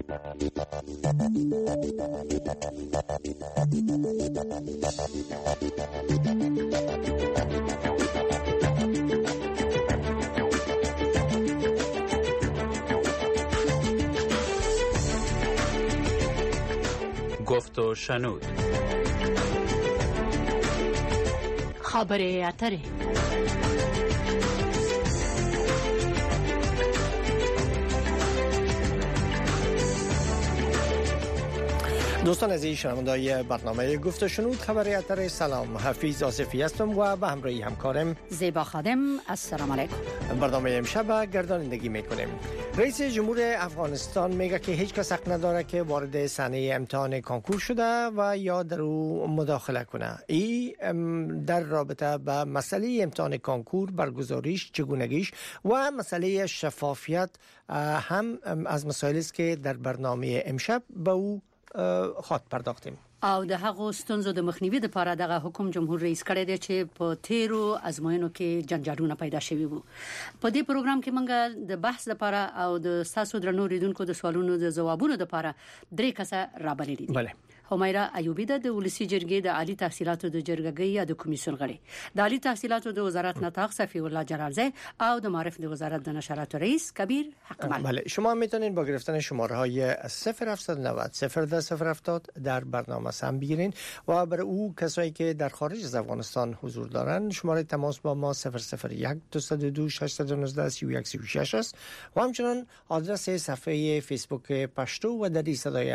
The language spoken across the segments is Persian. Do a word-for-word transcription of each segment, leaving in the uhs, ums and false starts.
گفت و شنود. خبر اتره. دوستان عزیز شنوندگان برنامه گفت و شنود خبر اتر، سلام، حفیظ آصفی هستم و به همراهی همکارم زیبا خادم. السلام علیکم. برنامه امشب گردانندگی میکنیم. رئیس جمهور افغانستان میگه که هیچ کس حق نداره که وارد صحنه امتحان کنکور شده و یا در او مداخله کنه. این در رابطه با مسئله امتحان کنکور، برگزاریش، چگونگیش و مسئله شفافیت هم از مسائلی است که در برنامه امشب به او خاط پرداختیم. او د هغه ستونزو د مخنیوي لپاره دغه حکم جمهور رئیس کړی دی چې په تیرو ازموینو کې جنجالونه پیدا شوي وو. په دې پروګرام کې موږ د بحث لپاره او د ساسو درنو ریدونکو د سوالونو د جوابونو لپاره درې کسه رابللي دي. بله. همیرا ایوبی د ولسی جرګې د عالی تحصیلاتو د جرګګۍ یا د کمیسیون غړي، د عالی تحصیلاتو د وزارت نطاق صفی الله جلالزی او د معرف د وزارت د نشرات رئیس کبیر حقمل. بله، شما میتونید با گرفتن شماره های صفر هفت نه صفر صفر ده صفر هفتاد در برنامه سهم بگیرین و برای او کسایی که در خارج از افغانستان حضور دارن شماره تماس با ما صفر صفر یک دو دو شش یک نه سی و یک سی و شش است و همچنان آدرس صفحه فیسبوک پشتو و دری صدای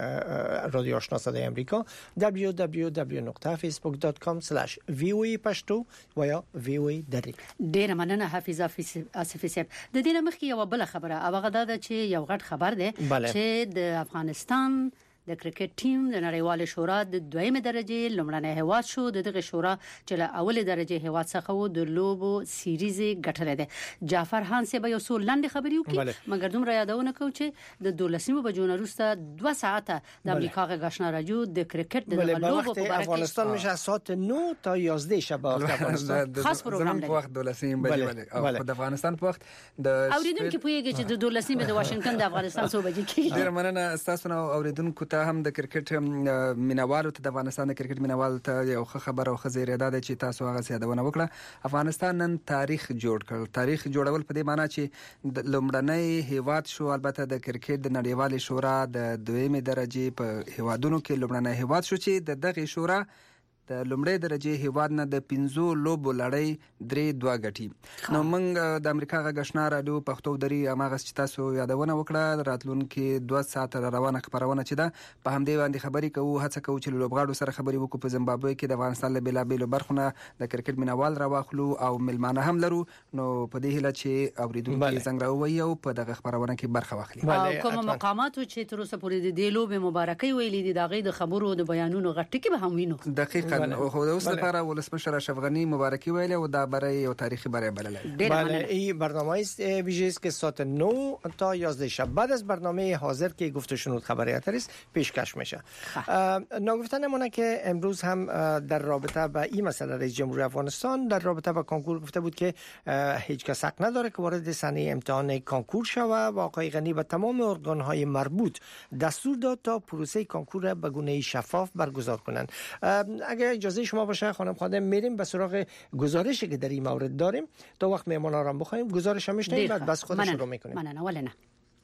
رادیو آشنا صدای امریکا دبلیو دبلیو دبلیو دات فیسبوک دات کام اسلش وی او ای پشتو و یا وی او ای دری. ډیر مننه حفیظ آصفی صاحب. د دې نه مخکې یو بل خبره او هغه دا چې یو غټ خبر ده چې د افغانستان د کرکټ ټیم د نړیوال شورا د دویمه درجه لومړنی هیواد شو. دغه شورا چې له اوله درجه هیواد څخه و د لوبو سیریز ګټلې ده. جعفر هان سه به یو څو لاندې خبرې وکړي، مګر دومره یادونه کوم چې د دولسمه بجو نه وروسته دوه ساعته د امریکا غاښنا راجو د کرکټ د لوبو په اړه افغانستان میشه ساعت نه تا یازده شب افغانستان خاص پروګرام په وخت دولسمه بجې او د افغانستان په وخت د اوریدونکو پوهیږي چې د دولسمه د واشنگټن د افغانستان څو بجې کېږي. ډیر مننه تاسو نو اوریدونکو ته هم د کرکټ مینوالو ته د افغانستان د کرکټ مینوالو ته یو خبر او خزیره ده چې تاسو هغه سیادونه وکړه. افغانستان نن تاریخ جوړ کړ. تاریخ جوړول په دې معنی چې لومړنی هیواد شو، البته د کرکټ د نړیوال شورا د دویمه درجه په هیوادونو کې لومړنی هیواد شو چې د دغه شورا د لومړی درجه هیواد نه د پنځو لوبو لړۍ درې دوه غټي. نو موږ د امریکا غاښنا رادیو پښتو دري اماغه چې تاسو یادونه وکړه راتلونکي دوه ساعت روانه خبرونه چې ده په همدې باندې خبرې کوو، هڅه کوو چې لوبغاړو سره خبرې وکړو. په زیمبابوې کې د افغانستان له بیلابېلو برخونه د کرکټ مینوال راواخلو او ملمانه هم لرو. نو په دې هیله چې اوریدونکو څنګه راووي او په دغه خبرونه کې برخه واخلي. کوم مقاماتو چې تر اوسه پورې د دې لوبې مبارکي ویلې دي دغه د خبرو د بیانونو غټکی به هم وینو. دقیقاً خو د اوس لپاره ولسمشر اشرف غنی مبارکی ویله و دا برای یو تاریخی برای بلله. بله، این برنامه است ویژه است که ساعت نه تا یازده شب بعد از برنامه حاضر که گفت و شنود خبری اتر است پیشکش میشه. ناگفتن مونه که امروز هم در رابطه با این مسئله رئیس جمهور افغانستان در رابطه با کنکور گفته بود که هیچ کس حق نداره که وارد صحنه امتحان کنکور شود و آقای غنی و تمام ارگان‌های مربوط دستور داد تا پروسه کنکور به گونه شفاف برگزار کنند. اگر اجازه شما باشه خانم خادم میریم به سراغ گزارشی که در این مورد داریم تا وقت مهمانا را بخوایم گزارش هم میشنیم بعد بس خود شروع میکنیم. من نه ولی نه.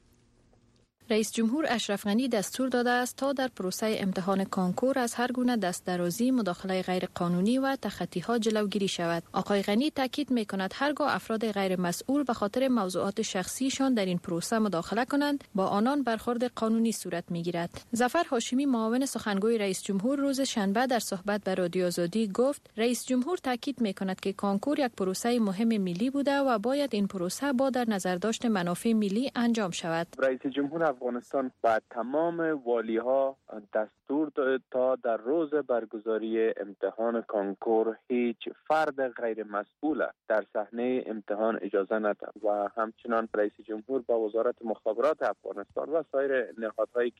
رئیس جمهور اشرف غنی دستور داده است تا در پروسه امتحان کنکور از هر گونه دستدرازی، مداخله غیر قانونی و تخطی‌ها جلوگیری شود. آقای غنی تاکید می‌کند هرگاه افراد غیر مسئول به خاطر موضوعات شخصیشان در این پروسه مداخله کنند، با آنان برخورد قانونی صورت می‌گیرد. ظفر هاشمی معاون سخنگوی رئیس جمهور روز شنبه در صحبت با رادیو آزادی گفت رئیس جمهور تاکید می‌کند که کنکور یک پروسه مهم ملی بوده و باید این پروسه با در نظر داشت منافع ملی انجام شود. رئیس جمهور افغانستان با تمام والی ها دستور داد تا در روز برگزاری امتحان کنکور هیچ فرد غیر مسئول در صحنه امتحان اجازه ندهد و همچنان رئیس جمهور با وزارت مخابرات افغانستان و سایر نهادهایی که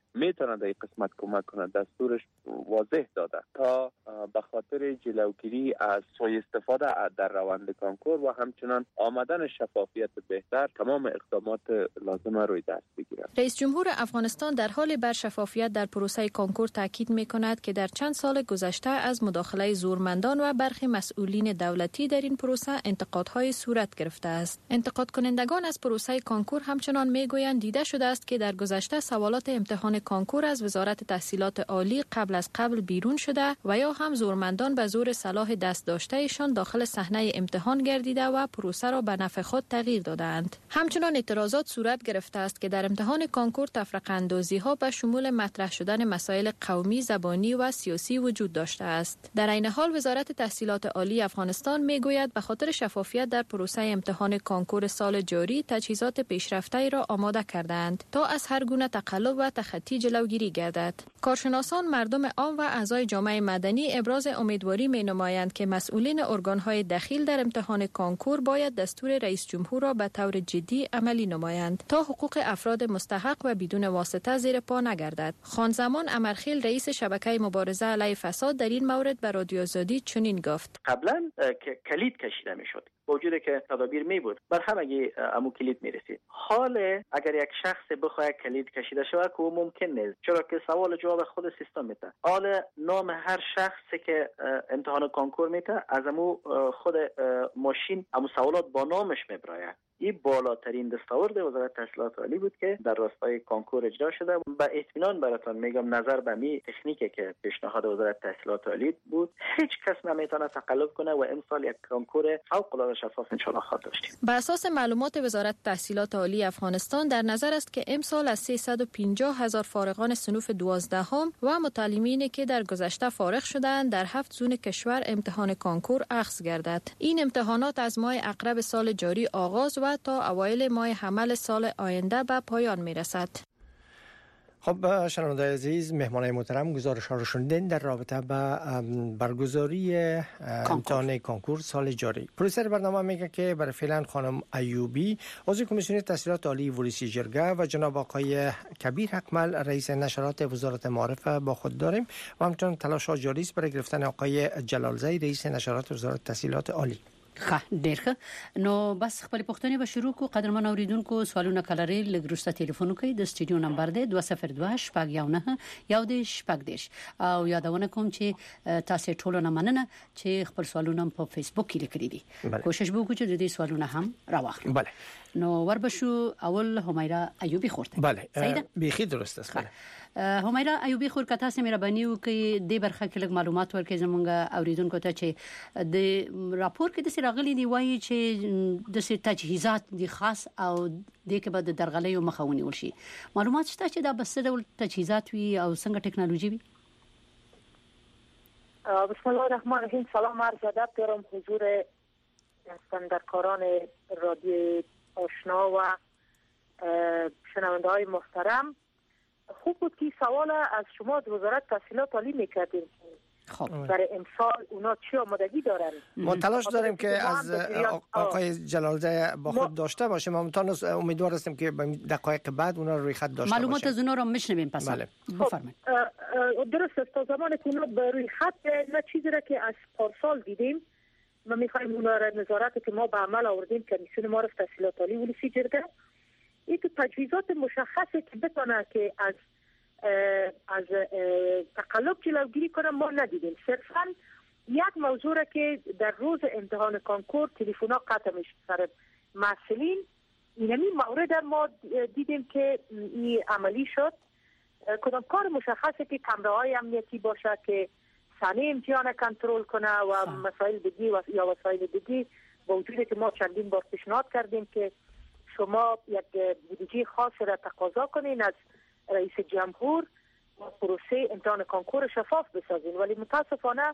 میتونه در این قسمت کمک کنه. دستورش واضح داده تا به خاطر جلوگیری از سوء استفاده در روند کانکور و همچنان آمدن شفافیت بهتر تمام اقدامات لازمه روی دست بگیرد. رئیس جمهور افغانستان در حال بر شفافیت در پروسه کانکور تاکید می‌کند که در چند سال گذشته از مداخله زورمندان و برخی مسئولین دولتی در این پروسه انتقادهای صورت گرفته است. انتقاد کنندگان از پروسه کانکور همچنان میگویند دیده شده است که در گذشته سوالات امتحان کانکور از وزارت تحصیلات عالی قبل از قبل بیرون شده و یا هم زورمندان به زور صلاح دست داشتهشان داخل صحنه امتحان گردیده و پروسه را به نفع خود تغییر دادند. همچنان اعتراضات صورت گرفته است که در امتحان کانکور تفرقه اندازی ها به شمول مطرح شدن مسائل قومی، زبانی و سیاسی وجود داشته است. در این حال وزارت تحصیلات عالی افغانستان میگوید به خاطر شفافیت در پروسه امتحان کانکور سال جاری تجهیزات پیشرفته را آماده کردند تا از هر گونه تقلب و تخطی جلوگیری گردد. کارشناسان، مردم عام و اعضای جامعه مدنی ابراز امیدواری می نمایند که مسئولین ارگان‌های دخیل در امتحان کانکور باید دستور رئیس جمهور را به طور جدی عملی نمایند تا حقوق افراد مستحق و بدون واسطه زیر پا نگردد. خانزمان امرخیل رئیس شبکه مبارزه علیه فساد در این مورد به رادیو آزادی چنین گفت: قبلا که کلید کشیده میشد با وجودی که تدابیر می بود بر همگی امو کلید می رسید. حال اگر یک شخص بخواد کلید کشیده شود که ممکن نیست، چرا که سوال جواب خود سیستم میده. حال نام هر شخصی که امتحان کانکور میده از امو خود ماشین امو سوالات با نامش میبراید. این بالاترین دستاورد وزارت تحصیلات عالی بود که در راستای کانکور اجرا شده. با اطمینان براتون میگم نظر به می تکنیکی که پیشنهاد وزارت تحصیلات عالی بود هیچ کس نمیتونه تقلب کنه و امسال یک کانکور فوق العاده شفاف ان شاء الله خواهد داشتیم. بر اساس معلومات وزارت تحصیلات عالی افغانستان در نظر است که امسال از سیصد و پنجاه هزار فارغان صنوف دوازدهم و متعلمینی که در گذشته فارغ شدند در هفت زون کشور امتحان کانکور اخذ گردد. این امتحانات از ماه اقرب سال جاری آغاز و تا اوایل ماه حمل سال آینده به پایان میرسد. خب شنوندگان عزیز، مهمانان محترم گزارش ها رو شنیدین در رابطه با برگزاری امتحان کانکور سال جاری. پرویسر برنامه میگه که برای فعلا خانم ایوبی عضو کمیسیون تحصیلات عالی ورودی جرگه و جناب آقای کبیر حکمل رئیس نشرات وزارت معارف با خود داریم و همچنین تلاش ها جاری است برای گرفتن آقای جلالزی رئیس نشرات وزارت تحصیلات عالی. ښه ډیر ښه. نو بس خپل پوښتنې به شروع کو. قدرمن اوریدونکو سوالونه کلري لګروسته ټلیفون کوي د سټډیو نمبر دی دوه صفر دوه شپږ یو نه یو د شپږ دیش او یادونه کوم چې تاسو ټول نه مننه چې خپل سوالونه په فیسبوک کې لیکلي دي. کوشش وکړو چې د دې سوالونه هم راوخلو. بله. نو وربشو اول همیرا ایوبی خورته. بله. بیخي درست است. بله. همیرا ایوبی خور کته سم مهرباني وکي د برخه کې لږ معلومات ورکړي زمونږ اوریدونکو ته چې د راپور کې د سراغلي دی وایي چې د تجهیزات دي خاص او د کې بعد درغلي او مخاوني ورشي. معلومات شته چې دا بس ډول تجهیزات وي او څنګه ټکنالوژي وي؟ بسم الله الرحمن الرحیم. سلام عرض ادب دارم حضور استاندارکاران رادیو آشنا و شنونده های محترم. خوب بود که سوال از شما وزارت تحصیلات عالی میکردیم. خب برای امسال اونا چی آمادگی دارن؟ ما تلاش داریم که از آقای جلالزی با خود داشته باشیم. ما متأسفانه امیدوار هستیم که دقایق بعد اونا روی خط داشته باشیم. معلومات از اونا رو میشنویم پس. بله. بفرمایید. درست است. تا زمانی که اونا به روی خط نه چیزی را که از پارسال دیدیم ما میخوایم اونا را نظارت که ما به عمل آوردیم کمیسیون معارف تحصیلات عالی ولسی جرگه این تو تجویزات مشخصه که بتونه که از از تقلب جلوگیری کنه ما ندیدیم. صرفا یک موضوع را که در روز امتحان کانکور تلفن‌ها قطع میشه سر مسئولین، اینمی مورد ما دیدیم که این عملی شد. کدام کار مشخصه که کامراهای امنیتی باشه که صحنه امتحان کنترل کنه و مسائل دیگه و یا وسایل دیگه، با وجودی که ما چندین بار پیشنهاد کردیم که شما یک بودجه خاص را تقاضا کنین از رئیس جمهور و پروسه امتحان کانکور شفاف بسازین، ولی متاسفانه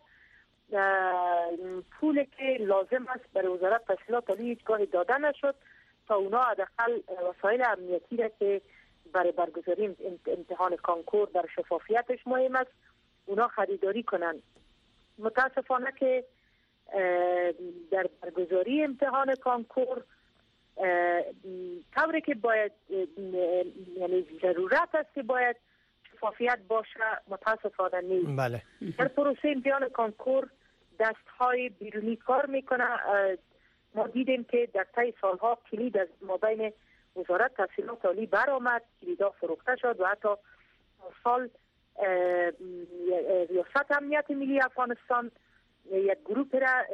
پولی که لازم است برای وزارت تحصیلات عالی هیچگاه داده نشد تا اونا حداقل وسایل امنیتی را که برای برگزاری امتحان کانکور در شفافیتش مهم است اونا خریداری کنن. متاسفانه که در برگزاری امتحان کانکور طوری که باید، یعنی ضرورت است که باید شفافیت باشه متاسفانه نیست. بله. در پروسه امتحان کنکور دستهای بیرونی کار میکنه. ما دیدیم که در طی سالها کلید از مابین وزارت تحصیلات عالی برآمد، کلیدها فروخته شد و حتی سال ریاست امنیت ملی افغانستان یک گروه را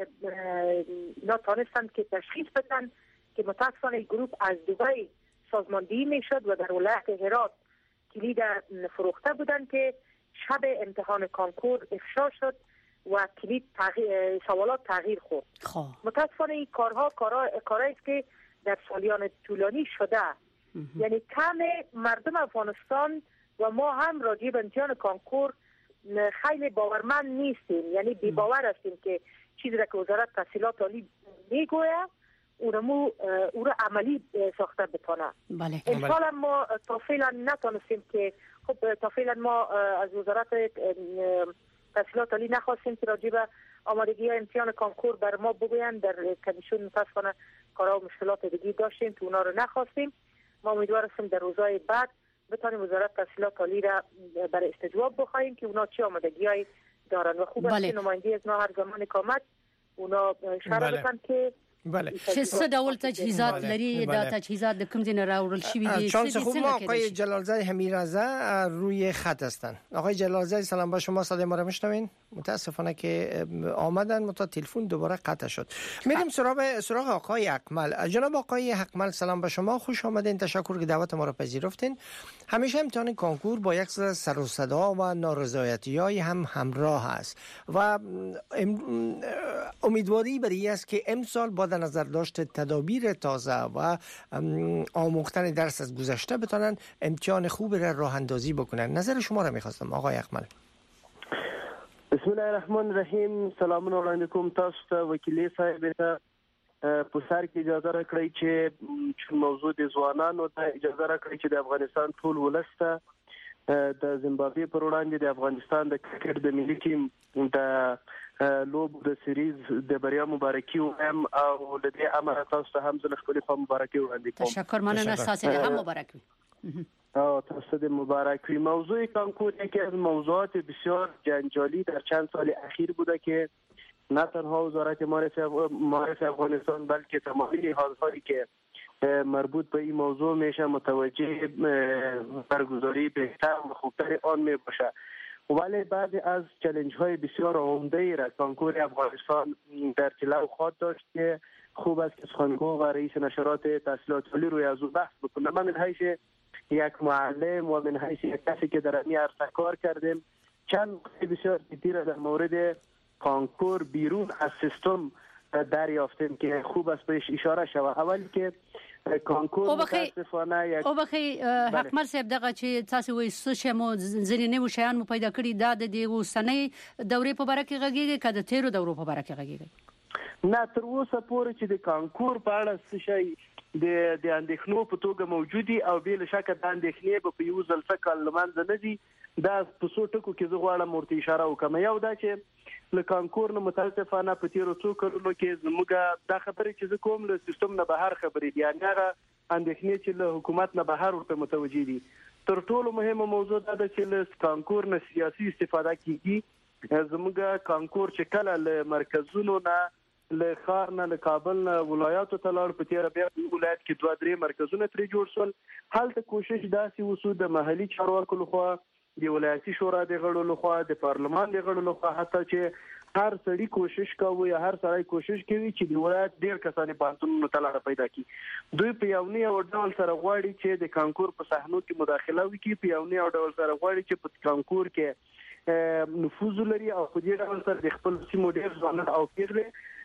نتانستند که تشخیص بدن که متاسفانه این گروه از دبی سازماندهی میشد و در ولایت هرات کلید فروخته بودند که شب امتحان کنکور افشا شد و کلید تغییر، سوالات تغییر خورد. متاسفانه این کارها کارهایی است که در سالیان طولانی شده. یعنی کم مردم افغانستان و ما هم راجع به امتحان کنکور خیلی باورمند نیستیم، یعنی بی باور هستیم که چیزی را که وزارت تحصیلات عالی میگوید اونمو او را عملی ساخته بتونه. بله. امسال ما تا فعلا نتونستیم که خب تا فعلا ما از وزارت تحصیلات عالی نخواستیم که راجع به آمادگی امتحان کنکور بر ما بگویند. در کمیسیون متاسفانه کارها و مشکلات دیگه داشتیم که اونا رو نخواستیم. ما امیدوار هستیم در روزهای بعد بتانیم وزارت تحصیلات عالی را برای استجواب بخواهیم که اونا چه آمادگی‌هایی دارن و خوب است بله. که نماینده از ما هر زمان کامت اونا اشاره بله. بکن که بله. چې څه ډول تجهیزات بله. لري بله. دا تجهیزات د کوم ځای نه راوړل شوي دي؟ چانس خوب ما آقای جلالزاده حمیرزه روی خط هستن. آقای جلالزاده سلام با شما، صدای ما رو میشنوین؟ متاسفانه که آمدن متا تلفن دوباره قطع شد. میریم سراغ سراغ آقای اکمل. جناب آقای اکمل سلام با شما، خوش آمدین، تشکر که دعوت ما رو پذیرفتین. همیشه امتحان کنکور با یک سر و صدا و نارضایتی‌های هم همراه است و امیدواری بر این است که امسال با در نظر داشت تدابیر تازه و آموختن درس از گذشته بتونن امتحان خوب را راه اندازی بکنن. نظر شما را میخواستم آقای اکمل. بسم الله الرحمن الرحیم. سلامونه وړاندې کوم تاسو ته وکیلې صاحب ته په سر کې اجازه راکړئ چې موضوع د ځوانانو ته اجازه راکړئ چې د افغانستان ټول ولس ته د زیمبابوې پر وړاندې د افغانستان د کرکټ د ملي ټیم د لوب د سریز د بریا مبارکي وایم او د دې امر تاسو ته هم زه خپل خوا مبارکي وړاندې کوم. تشکر، مننه، تاسو ته هم مبارک وي. آه تاسو مبارک وی. موضوع کنکور یکی از موضوعات بسیار جنجالی در چند سال اخیر بوده که نه تنها وزارت معارف افغانستان بلکه تمامی حالهایی که مربوط به این موضوع میشه متوجه برگزاری بهتر و خوبتر آن می باشه. ولی بعضی از چالش های بسیار عمده را کنکور افغانستان در جلو خواهد داشت که خوب است که سخنگو و رئیس نشرات تحصیلات عالی روی از او بحث بکنه. من من حیث یک معلم و من حیث یک کسی که در این عرصه کار کردیم چند نکته بسیار جدی را در مورد کنکور بیرون از سیستم دریافتیم که خوب است بهش اشاره شود. اولی که کنکور متاسفانه یک او بخی حکمر صاحب دغه چې تاسو وایي څه شی مو ځینې نوي شیان مو پیدا کړي دا د دې اوسنۍ دورې په باره کې غږیږي که د تیرو دورو په باره کې غږیږي؟ نه، تر اوسه پورې چې د کنکور په اړه څه شی د د اندېښنو په توګه موجودي او بې له شکه د اندېښنې به په یو ځل څه کال له منځه نه ځي. دا په څو ټکو کې زه غواړم ورته اشاره وکړم. یو دا چې له کنکور نه متاسفانه په تیرو څو کلونو کې زموږ دا خبرې چې زه کوم له سیستم نه بهر خبرې دي، یعنې هغه اندېښنې چې له حکومت نه بهر ورته متوجه دي. تر ټولو مهمه موضوع دا ده چې له کنکور نه سیاسي استفاده کیږي. زموږ کنکور چې کله له مرکزونو نه له ښار نه له کابل نه ولایاتو ته لاړ، په تیره بیا ولایت کې دوه درې مرکزونه ترې جوړ شول. هلته کوشش داسې وسو د محلي چارواکو لخوا، د ولایتي شورا د غړو لخوا، د پارلمان د غړو لخوا، حتی چې هر سړی کوشش کوي یا هر سړی کوشش کوي چې د ولایت ډیر کسانې پانتونونو ته لاره پیدا کړي. دوی په یو نه یو ډول سره غواړي چې د کنکور په صحنو کې مداخله وکړي، په یو نه یو ډول سره غواړي چې په کنکور کې نفوذ لري او په دې ډول سره د خپل سیمو ډیر ځوانان او پیغلې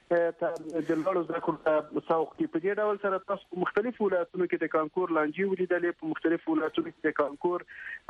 د لوړو زده کړو ته سوق کړي. په دې ډول سره تاسو په مختلفو ولایتونو کې د کنکور لانجې ولیدلې، په مختلفو ولایتونو کې د کنکور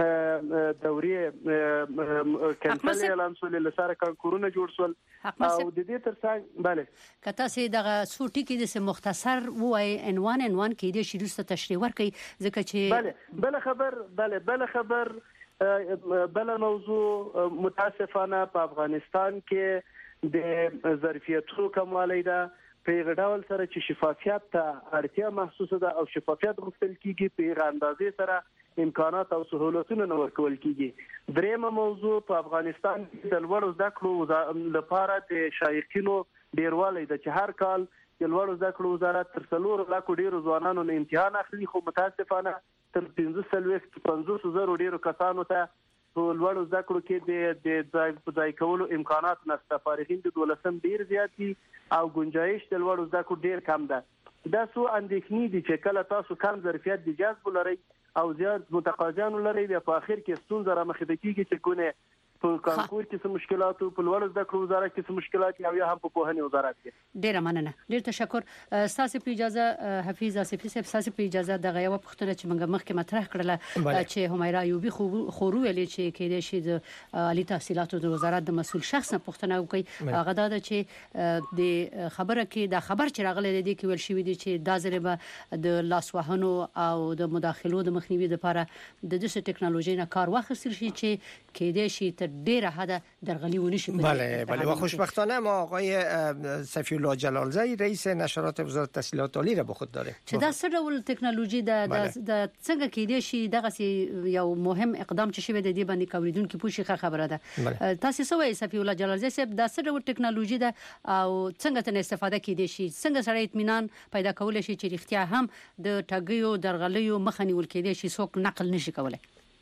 دورې کینسل اعلان شول، لساره کنکورونه جوړ شول او د دې ترڅنګ بله که تاسو دغه څو ټکي د مختصر وای عنوان عنوان کې د شروع ته تشریح ورکړي ځکه چې بله بله خبر بله بله خبر بله موضوع متاسفانه په افغانستان کې د ظرفیتونو کموالی ده. په هغه ډول سره چې شفافیت ته اړتیا محسوسه ده او شفافیت غوښتل کیږي په هغه اندازې سره امکانات او سهولتونه نه ورکول کیږي. دریمه موضوع په افغانستان کې د لوړو زده کړو لپاره د شایقینو ډیروالی ده چې هر کال د لوړو زده کړو وزارت تر څلورو لکو ډیرو ځوانانو نه امتحان اخلي، خو متاسفانه تر پنځه څلوېښت پنځوس زرو ډیرو کسانو ته په لوړو زده کړو کې د د ځای کولو امکانات نشته. فارغین د دولسم ډیر زیات دي او گنجایش د لوړو زده کړو ډیر کم ده. دا څو اندېښنې دي چې کله تاسو کم ظرفیت د جذب لرئ او زیات متقاضیان لري، بیا په اخر کې ستونزه رامخې کیږي چې کونه په کانکور کې څه مشکلات او په لوړو زده کړو وزارت کې څه مشکلات او یا هم په پوهنې وزارت کې. ډیر مننه، ډیر تشکر. تاسو په اجازه حفیظ آصفی صاحب، تاسو په اجازه دغه یو پوښتنه چې موږ مخکې مطرح کړله چې همیرا ایوبی خورو ویلي چې کې د شي د عالی تحصیلاتو د وزارت د مسول شخص پوښتنه وکړي، هغه دا چې د خبره کې د خبر چې راغله د دې کې ول شوې دي چې د ضربه د لاسوهنو او د مداخلو د مخنیوي لپاره د دې ټکنالوژي نه کار واخیستل شي چې کې د شي تر ډیره حد درغلی ونی شي. بله بله و خوشبختانه ما آقای صفی الله جلالزی رئیس نشرات وزارت تحصیلات عالی را به خود داره. چې دا سره ول ټکنالوژي د د څنګه کې دی شي دغه یو مهم اقدام چې شوی د دې باندې کوریدونکو پوښیخه خبره ده. تاسو سوې صفی الله جلالزی صاحب دا سره ول ټکنالوژي ده او څنګه تن استفاده کې دی شي، څنګه سره اطمینان پیدا کول شي چې اختیار هم د ټګیو درغلیو مخنی ول کې دی شي څوک نقل نشي کولای.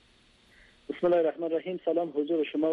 بسم الله الرحمن الرحیم. سلام حضور شما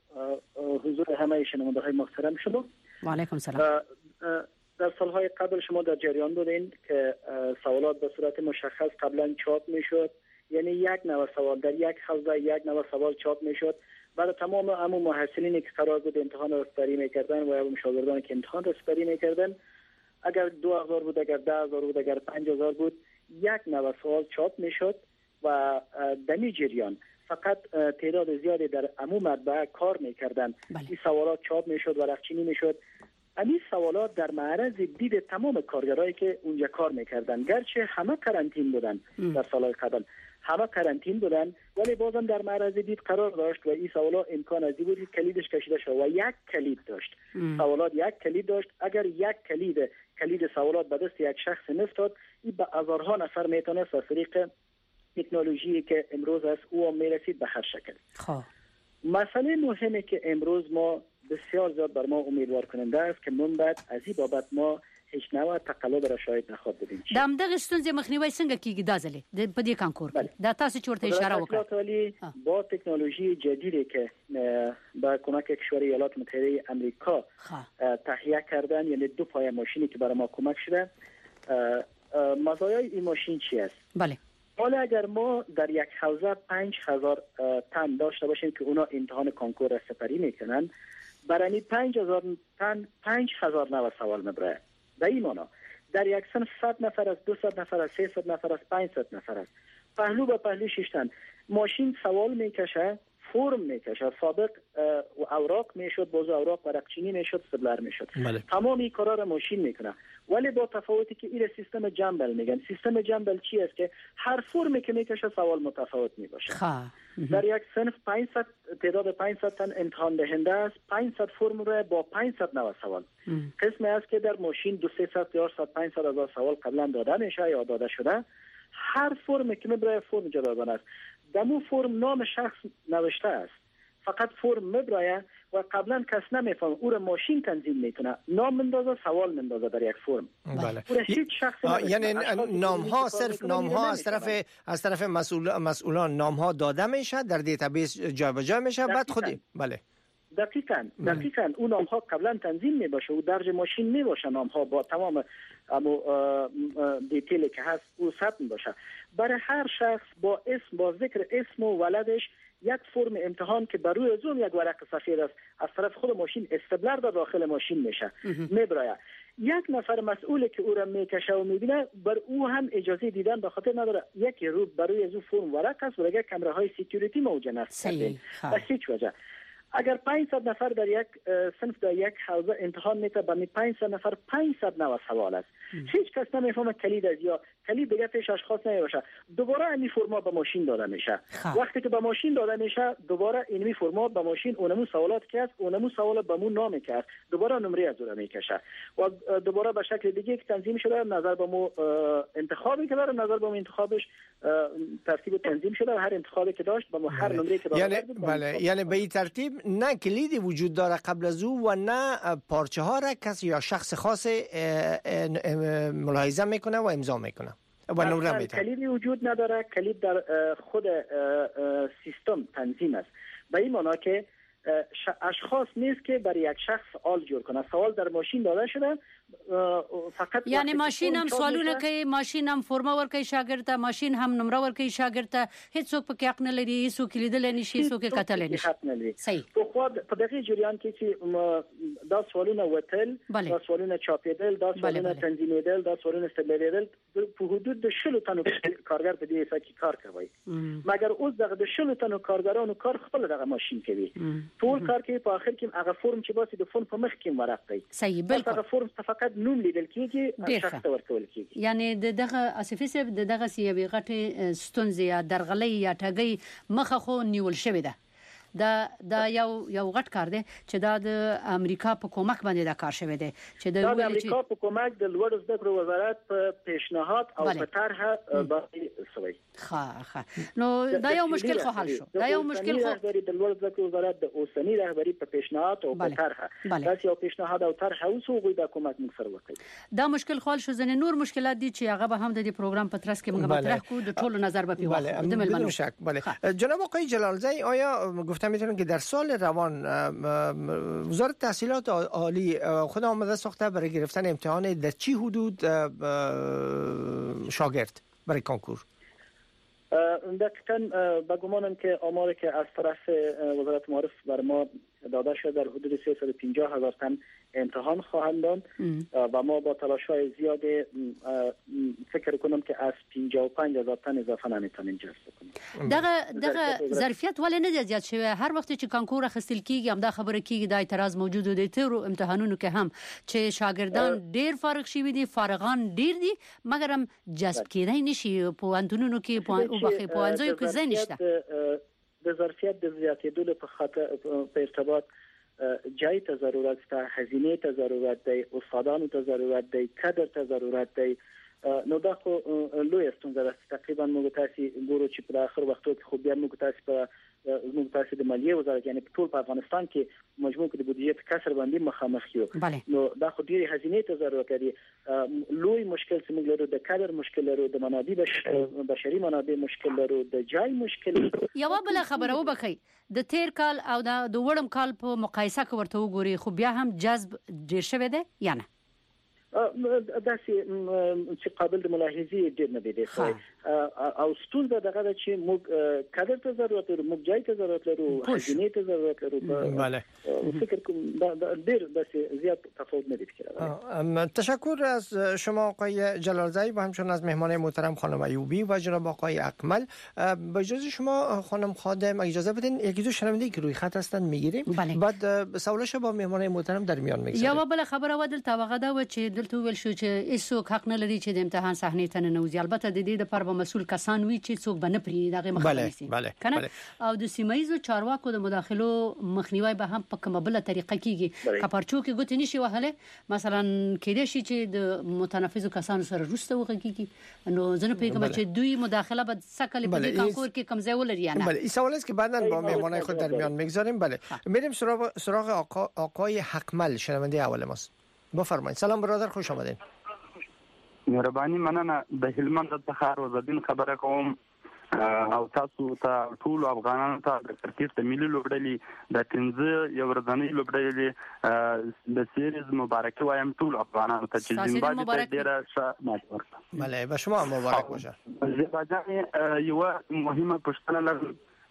و حضور همه شنونده‌های محترم شما. و علیکم سلام. در سالهای قبل شما در جریان بودین که سوالات به صورت مشخص قبلا چاپ میشد، یعنی یک نوع سوال در یک حوزه یک نوع سوال چاپ میشد. برای تمام عموم محصلینی که قرار بود امتحان رسپری میکردن و یا شاگردانی که امتحان رسپری میکردن، اگر دو هزار بود، اگر ده هزار بود، اگر پنج هزار بود، یک نوع سوال چاپ میشد و دمی جریان فقط تعداد زیادی در عموم مطبعه کار میکردن. این سوالات چاپ میشد، ورقچینی میشد. این سوالات در معرض دید تمام کارگرایی که اونجا کار میکردن، گرچه همه کرانتین بودن در سالهای قبل، همه کرانتین بودن ولی بازم در معرض دید قرار داشت و این سوالات امکان از این بود کلیدش کشیده شد و یک کلید داشت. ام. سوالات یک کلید داشت. اگر یک کلید کلید سوالات به دست یک شخص نفتاد، این به هزارها نفر میتونست از طریق تکنولوژی که امروز است او هم میرسید به هر شکل. خواه. مسئله مهمی که امروز ما بسیار زیاد بر ما امیدوار کننده است که من بعد از این بابت ما هیچ نوع تقلب را شاهد نخواد بودیم. دام دغه ستونزې مخنیوي څنګه کیږي دا ځلې په دې کانکور دا تاسو چې ورته اشاره وکړه با تکنولوژی جدیدی که با کمک کشور ایالات متحده آمریکا تهیه کردن، یعنی دو پایه ماشینی که برای ما کمک شده. مزایای این ماشین چی است؟ بله. حالا اگر ما در یک حوزه پنج هزار تن داشته باشیم که اونا امتحان کانکور را سپری میکنن، برای پنج هزار تن پنج هزار نوع سوال مبرای. به این معنا در یک صنف صد نفر از دویست نفر از سیصد نفر از پانصد نفر است. پهلو به پهلو ششتن ماشین سوال میکشه، فرم میکشه. سابق اوراق میشد، باز اوراق ورقچینی میشد، استبلر میشد. تمام این کارا را ماشین میکنه. ولی با تفاوتی که این سیستم جنبل میگن. سیستم جنبل چی است که هر فرمی که میکشه سوال متفاوت میباشه. در یک صنف پانصد تعداد پانصد تن امتحان دهنده است. پانصد فرم را با پانصد نوع سوال. قسمی است که در ماشین دو سیصد چهارصد پانصد هزار سوال قبلا داده میشه یا داده شده. هر فرمی که میبره فرم جداگانه است. دمو فرم نام شخص نوشته است. فقط فرم مبرایه و قبلا کس نمیفهم او را ماشین تنظیم میکنه. نام مندازه، سوال مندازه در یک فرم. بله. هیچ شخصی یعنی نام ها صرف نام ها از طرف از طرف مسئول مسئولان نام ها داده میشه، در دیتابیس جابجا میشه، بعد خودی بله دقیقاً دقیقاً اون نام ها قبلا تنظیم میباشه و درج ماشین میباشه. نام ها با تمام امو دیتیلی که هست او ثبت میباشه. برای هر شخص با اسم با ذکر اسم و ولدش یک فرم امتحان که بر روی از اون یک ورق سفید است از طرف خود ماشین استبلر در داخل ماشین میشه میبرایه. یک نفر مسئولی که او را میکشه و میبینه بر او هم اجازه دیدن به خاطر نداره. یک رو بر روی از اون فرم ورق است و دیگه کامراهای سکیوریتی موجود است. از هیچ وجه اگر پانصد نفر در یک صنف در یک حوزه امتحان میده با می پانصد نفر پانصد نوع سوال است. هیچ کس نمیفهمه کلید از یا کلید دیگه پیش اشخاص نمیباشه. دوباره این فرما به ماشین داده میشه. وقتی که به ماشین داده میشه دوباره این فرما به ماشین اونمو سوالات که است اونمو سوال به مون نام کرد دوباره نمره از اون میکشه و دوباره به شکل دیگه که تنظیم شده نظر به مو انتخابی که داره نظر به مو انتخابش ترتیب تنظیم شده هر انتخابی که داشت به مو هر نمره که داشت. یعنی بله یعنی به این ترتیب نه کلیدی وجود داره قبل از او و نه پارچه ها را کسی یا شخص خاص ملاحظه میکنه و امضا میکنه و نمره میده. کلیدی وجود نداره، کلید در خود سیستم تنظیم است. به این معنی که اشخاص نیست که برای یک شخص سوال جور کنه. سوال در ماشین داده شده فقط یعنی ماشین هم سوالونه کوي ماشین هم فرما ورکوي شاګرد ته ماشین هم نمره ورکوي شاګرد ته هیڅ څوک پکې حق نه لري هیڅ څوک لیدل نشي هیڅ څوک کتل نشي. صحیح. په خو په دغه جریان کې چې دا سوالونه وتل دا سوالونه چاپیدل دا سوالونه تنظیمیدل دا سوالونه استدلالیدل په حدود د شلو تنو کارګر په دې ځای کې کار کوي. مګر اوس دغه د شلو تنو کارګرانو کار خپل دغه ماشین کوي. ټول کار کوي په اخر کې هغه فرم چې باسي د فون په مخ کې ورق دی. صحیح بالکل. هغه فرم فقط نوم لیدل کیږي شخص ته ورکول کیږي. یعنی دغه اسفي سب دغه سیوی غټه ستونزې یا درغلې یا ټګي مخه خو نیول شوې ده. دا دا یو یو غټ کار دی چې دا د امریکا په کومک باندې دا کار شوی دی چې د امریکا په کومک د لوړ زده کړو وزارت په پیشنهاد او په طرح باندې سوی. ښه ښه نو دا یو مشکل خو حل شو. دا یو مشکل خو د لوړ زده کړو وزارت د اوسنی رهبری په پیشنهاد او په طرح دا یو پیشنهاد او طرح اوسو غوي د کومک موږ سره وکړي. دا مشکل خو شو ځنه نور مشکلات دي چې هغه به هم د پروګرام په ترڅ کې موږ مطرح کوو د ټولو نظر به پیوړو د بدون شک. بله جناب آقای جلالزی آیا گفتم میتونم که در سال روان وزارت تحصیلات عالی خود آماده ساخته برای گرفتن امتحان در چی حدود شاگرد برای کنکور؟ دقیقاً با گمانم که آماری که از طرف وزارت معارف بر ما داده شده در حدود سیصد و پنجاه هزار تن امتحان خواهند داد و ما با تلاش‌های زیاد فکر کنم که از پنجاه و پنج هزار تن اضافه نمیتونیم جذب کنیم. دغه دغه ظرفیت ولې نه زیات شوی؟ هر وخت چې کنکور اخیستل کیږي هم دا خبره کیږي دا اعتراض موجود دی تر امتحانونو کې هم چې شاګردان ډیر فارغ شوي دي فارغان ډیر دي مګر هم جذب کېدای نشي په انتونونو کې په وبخې په انځو کې ځای نشته. د ظرفیت د زیاتېدو په خاطر په ارتباط جای ته ضرورت ده، هزینه ته ضرورت دی، استادانو ته ضرورت دی، کادر ته ضرورت دی. نو دا خو لوی ستونزه ده. تقریبا موږ تاسو ګورو چې په اخر وختو کې خو بیا موږ تاسو په موږ تاسو د مالیې وزارت یعنی په ټول په افغانستان کې مجموع کې د بودیجې په کسر باندې مخامخ یو. نو دا خو ډیره هزینه ته ضرورت لري. لوی مشکل چې موږ لرو د کادر مشکل لرو د منابع بشري منابع مشکل لرو د جای مشکل. یو بل خبره وبخي د تیر کال او د وړم کال په مقایسه کې ورته وګوري خو بیا هم جذب ډیر شوی دی یا نه؟ داسې چې قابل د ملاحظې ډېر نه دی او ستونزه دغه ده چې موږ کادر ته ضرورت لرو موږ جای ته ضرورت لرو هزینې ته ضرورت لرو. بله فکر کوم ډېر داسې زیات تفاوت نه دی فکر. تشکر از شما آقای جلالزی و همچنین از مهمان محترم خانم ایوبی و جناب آقای اکمل. با اجازه شما خانم خادم اجازه بدین یکی دو شنونده که روی خط هستن میگیریم بعد سوالش با مهمان محترم در میان میگذاریم. یا بل خبره ودل توغدا و چې دلته ویل شو چې هیڅوک حق نه لري چې د امتحان صحنې ته نه وځي. البته د دې لپاره به مسؤل کسان وي چې څوک به نه پرې دغه مخالفي کنه او د سیمایزو چارواکو د مداخلو مخنیوي به هم په کومه بل طریقه کیږي. کپارچو کې ګوت نشي وهله مثلا کېدې شي چې د متنفذو کسانو سره روسته وږي نو ځنه پیغام چې دوی مداخله به سکل په کانکور کې کم ځای ولري نه. بله این سوال است که بعداً با مهمانای خود در میان میگذاریم. بله میریم سراغ سراغ آقا آقای حکمل شنونده اول ماست. بفرمایید. سلام برادر خوش آمدید. مهرباني مننه د هلمند څخه روزدین خبره کوم او تاسو ته ټول افغانانو ته د کرکټ د ملي لوبډلې د پنځه یو ورځنۍ لوبډلې د سیریز مبارکي وایم ټول افغانانو ته چې زیمبابوې ته ډیره ښه مات ورکړه. بله به شما مبارک باشه. زیمبابوې یو مهمه پوښتنه لرم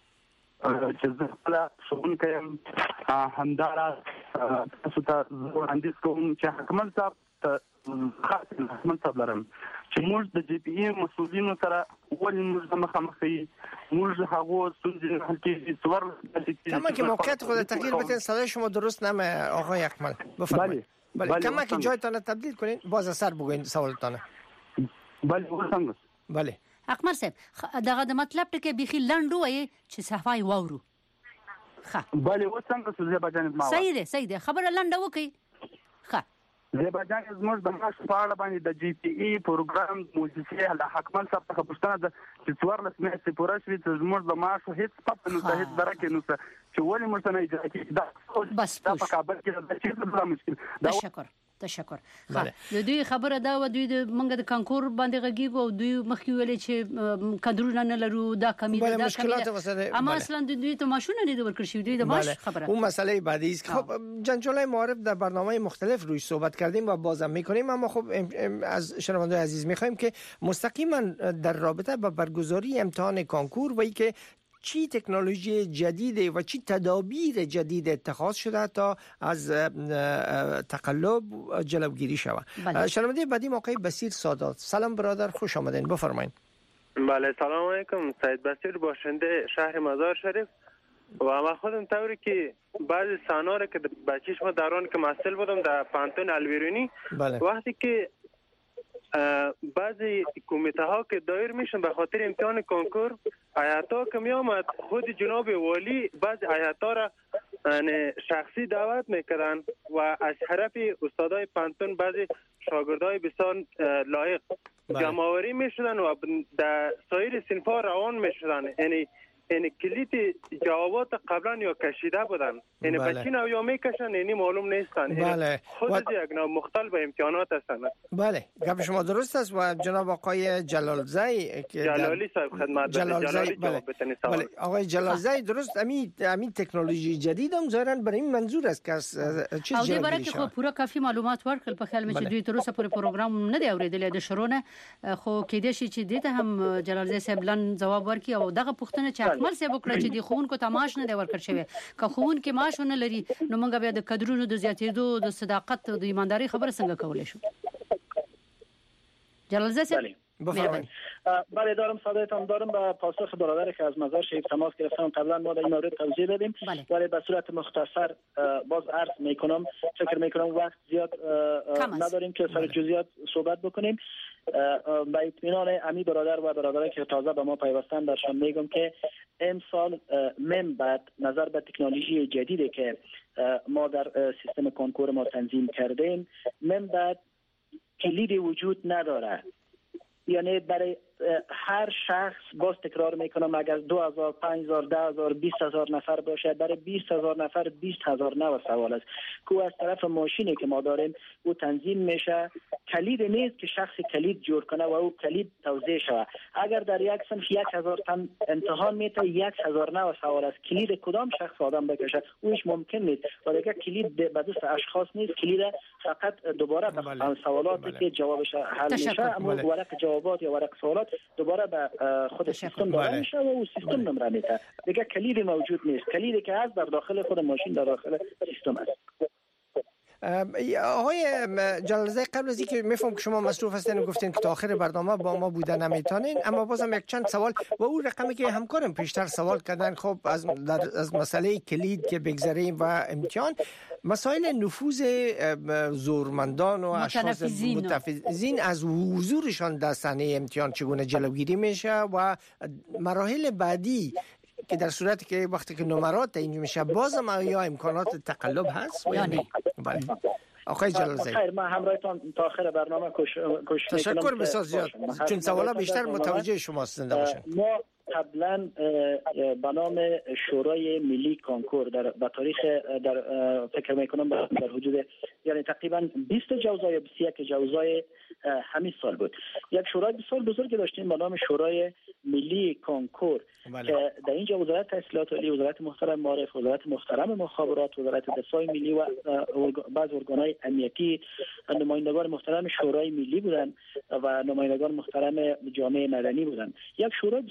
چې زه خپل ښوونکی یم همداراز تاسو ته وړاندیز کوم چې حکمل صاحب ته خاص حکمل صاحب لرم چې موږ د جی پی ای مسؤلینو سره ولې موږ د مخامخي موږ هغه ستونزې حل کیږي څور کما که موقعیت خود تغییر بدین. صدای شما درست نمه آقای اکمل، بفرمایید. بله کما که جایتان تبدیل کنین باز اثر بگوین سوالتانه. بله وسنګ. بله اکمل صاحب دغه د مطلب ټکی بيخي لنډ وای چې صفای واورو. ښه بله وسنګ څه به جانب ما. صحیح ده صحیح ده خبره لنډه وکي. ښه زبردان زموږ د ماش په اړه باندې د جی پی ای پروګرام موسسه د حکمل صاحب څخه پوښتنه ده چې څوارلس میاشتې پوره شوې چې زموږ د ماش هیڅ پته نه هیڅ درکې نه چې ولې موږ نه اجرا کیږي دا بس په کابل کې د چیرته د مشکل تشکر تشکر. ها دوی خبره دا و دوی د منګه د کانکور باندې غږیږي او دوی مخکې ویلې چې کډرونه نه لرو دا کمی ده دا کمی. اما اصلا دوی ته ماشونه نه د ورکړ شي دوی د ماش خبره. اون مسئله بعدی است. خب جنجالای معارف در برنامه مختلف روی صحبت کردیم و بازم میکنیم، اما خب از شنوندگان عزیز میخوایم که مستقیما در رابطه با برگزاری امتحان کانکور و اینکه چی تکنولوژی جدیده و چی تدابیر جدید اتخاذ شده تا از تقلب جلوگیری شود. شنونده بعدی آقای بصیر سادات. سلام برادر، خوش آمدین، بفرمایید. بله سلام علیکم. سید بصیر باشنده شهر مزار شریف و ما خودم طوری که بعضی ساناره که بچیش ما دوران که محصل بودم در پانتون الویرونی بله. وقتی که بعضی کمیته ها که دایر میشن به خاطر امتحان کنکور آیاتا که می آمد خود جناب والی بعضی آیاتا را شخصی دعوت میکردن و از طرف استادای پانتون بعضی شاگردای بسیار لایق جمع‌آوری میشدن و در سایر صنف‌ها روان میشدن. یعنی یعنی کلیت جوابات قبلا یا کشیده بودن، یعنی بله. بچین او یا میکشن یعنی معلوم نیستن. بله. خود و... یک نوع مختل به امتحانات هستن. بله گپ شما درست است. و جناب آقای جلالزی که جلالی صاحب خدمت جلالزی جلالی بله. بله آقای جلالزی درست. امی امی تکنولوژی جدید هم ظاهرا برای این منظور است که از چیز جلوگیری شود. او دې برکه خو پوره کافي معلومات ورکړل په خیال مې چې دوی تر اوسه پورې پروګرام نه دی اوریدلی د شرونه، خو کې دې شي چې دې ته هم جلالزی صاحب لن جواب ورکړي او دغه پوښتنه چې اکمل صاحب وکړه چې د خوونکو تماش نه دی ورکړ شوی که خوونکو معاش نه لري نو موږ بیا د کډرونو د زیاتېدو د صداقت او د ایمانداري خبره څنګه کولای شو؟ جلالزی صاحب بفرمایید. بله دارم صدایتان دارم. با پاسخ برادر که از مزار شریف تماس گرفتم قبلا ما در این مورد توضیح دادیم ولی به صورت مختصر باز عرض میکنم. فکر میکنم وقت زیاد نداریم که سر جزئیات صحبت بکنیم. با اطمینان امی برادر و برادرایی که تازه به ما پیوستن درشان میگم که امسال من بعد نظر به تکنولوژی جدیدی که ما در سیستم کنکور ما تنظیم کردیم من بعد کلیدی وجود نداره. یعنی برای هر شخص باز تکرار میکنم اگر دو هزار پنج هزار ده هزار بیست هزار نفر باشه برای بیست هزار نفر بیست هزار نو سوال است که از طرف ماشینی که ما داریم او تنظیم میشه. کلید نیست که شخص کلید جور کنه و او کلید توزیع شود. اگر در یک صنف یک هزار تن امتحان میته یک هزار نو سوال است کلید کدام شخص آدم بکشه اوش ممکن نیست و دیگه کلید به دست اشخاص نیست. کلید فقط دوباره به سوالاتی که جوابش حل میشه اما ورق جوابات یا ورق سوالات دوباره به خود سیستم داده میشه و او سیستم نمره میده. دیگه کلید موجود نیست. کلیدی که هست در داخل خود ماشین در داخل سیستم است. آقای جلالزی قبل از اینکه میفهم که شما مصروف هستین و گفتین که تا آخر برنامه با ما بودن نمیتونین، اما بازم یک چند سوال و اون رقمی که همکارم پیشتر سوال کردن خب از در از مسئله کلید که بگذریم و امتحان مسائل نفوذ زورمندان و اشخاص متفیزین از حضورشان در صحنه امتحان چگونه جلوگیری میشه و مراحل بعدی که در صورتی که وقتی که نمرات تعیین میشه بازم آیا امکانات تقلب هست یا نه؟ بله آقای جلالزی خیر من همراهتان تا آخر برنامه کوشش میکنم. تشکر بسیار زیاد چون سوالا بیشتر متوجه شماست. زنده باشین. ما قبلا به نام شورای ملی کانکور در به تاریخ در فکر میکنم در حدود یعنی تقریبا بیست جوزای بیست و یک جوزای همین سال بود یک شورای بسیار بزرگی داشتیم به نام شورای ملی کانکور بله. که در اینجا وزارت تحصیلات عالی، وزارت محترم معارف، وزارت محترم مخابرات، وزارت دفاع ملی و بعض ارگان‌های امنیتی، نمایندگان محترم شورای ملی بودند و نمایندگان محترم جامعه مدنی بودند. یک شورای بسیار کلان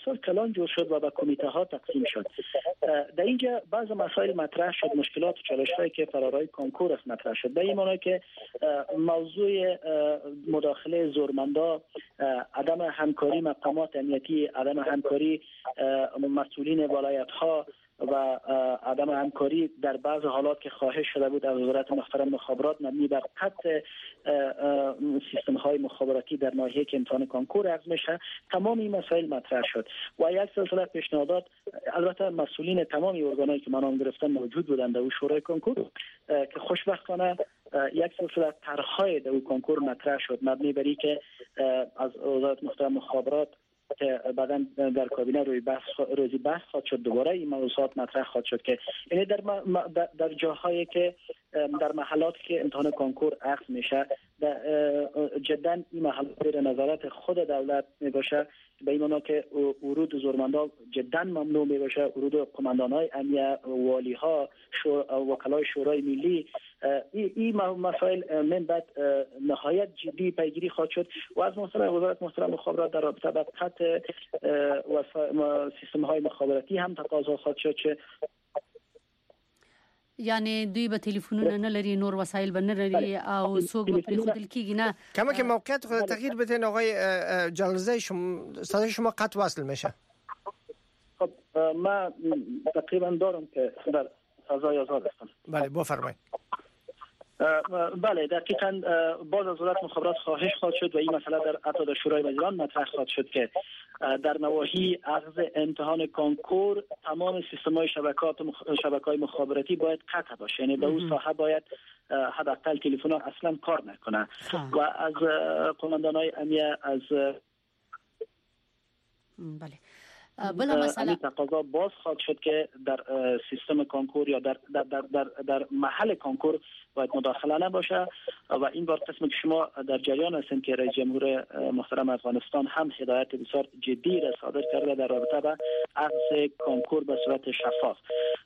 کمیسیون جور شد و به کمیته ها تقسیم شد. در اینجا بعض مسائل مطرح شد، مشکلات و چالش‌هایی که فرارای کنکور است مطرح شد. به این معنی که موضوع مداخله زورمندا، عدم همکاری مقامات امنیتی، عدم همکاری مسئولین ولایت ها و عدم همکاری در بعض حالات که خواهش شده بود از وزارت محترم مخابرات مبنی بر قطع سیستم های مخابراتی در ناحیه که امتحان کنکور عقد میشه، تمام این مسائل مطرح شد و یک سلسله پیشنهادات. البته مسئولین تمامی ارگانایی که من نام گرفتم موجود بودند در شورای کنکور که خوشبختانه یک سلسله طرح‌های در کنکور مطرح شد مبنی بر اینکه از وزارت محترم مخابرات که بعداً در کابینه روی بحث روزی بحث خواهد شد، دوباره این موضوعات مطرح خواهد شد که یعنی در در جاهایی که در محلات که امتحان کنکور عقد میشه جدا این محلات در نظارت خود دولت میباشه، به این معنی که ورود زورمندا جدا ممنوع میباشه، ورود قماندانای امنیه، والی ها، وکلای شورای ملی، این مسائل من بعد نهایت جدی پیگیری خواهد شد و از مثلا وزارت محترم مخابرات در رابطه با قطع سیستم های مخابراتی هم تقاضا خواهد شد که یعنی دوی به تلفنونه نه لري، نور وسایل به نه لري او څوک به پرې خودل کیږي نه. کما که موقعیت خود تغییر بدین آقای جلالزاده، شما صدای شما قطع وصل میشه. خب ما تقریبا دارم که در فضای آزاد هستم. بله بفرمایید. بله دقیقاً باز از وزارت مخابرات خواهش خواهد شد و این مسئله در حتی در شورای وزیران مطرح خواهد شد که در نواحی عقد امتحان کنکور تمام سیستم‌های شبکات شبکه‌های مخابراتی باید قطع باشه، یعنی در اون ساحه باید حداقل تلفن‌ها اصلا کار نکنه و از قماندانای امنیه از بله بلا مسئله تقاضا باز خواهد شد که در سیستم کنکور یا در در, در در در محل کنکور باید مداخله نباشه و این بار قسم که شما در جریان هستید که رئیس جمهور محترم افغانستان هم هدایت بسیار جدی را صادر کرده در رابطه با عقد کنکور به صورت شفاف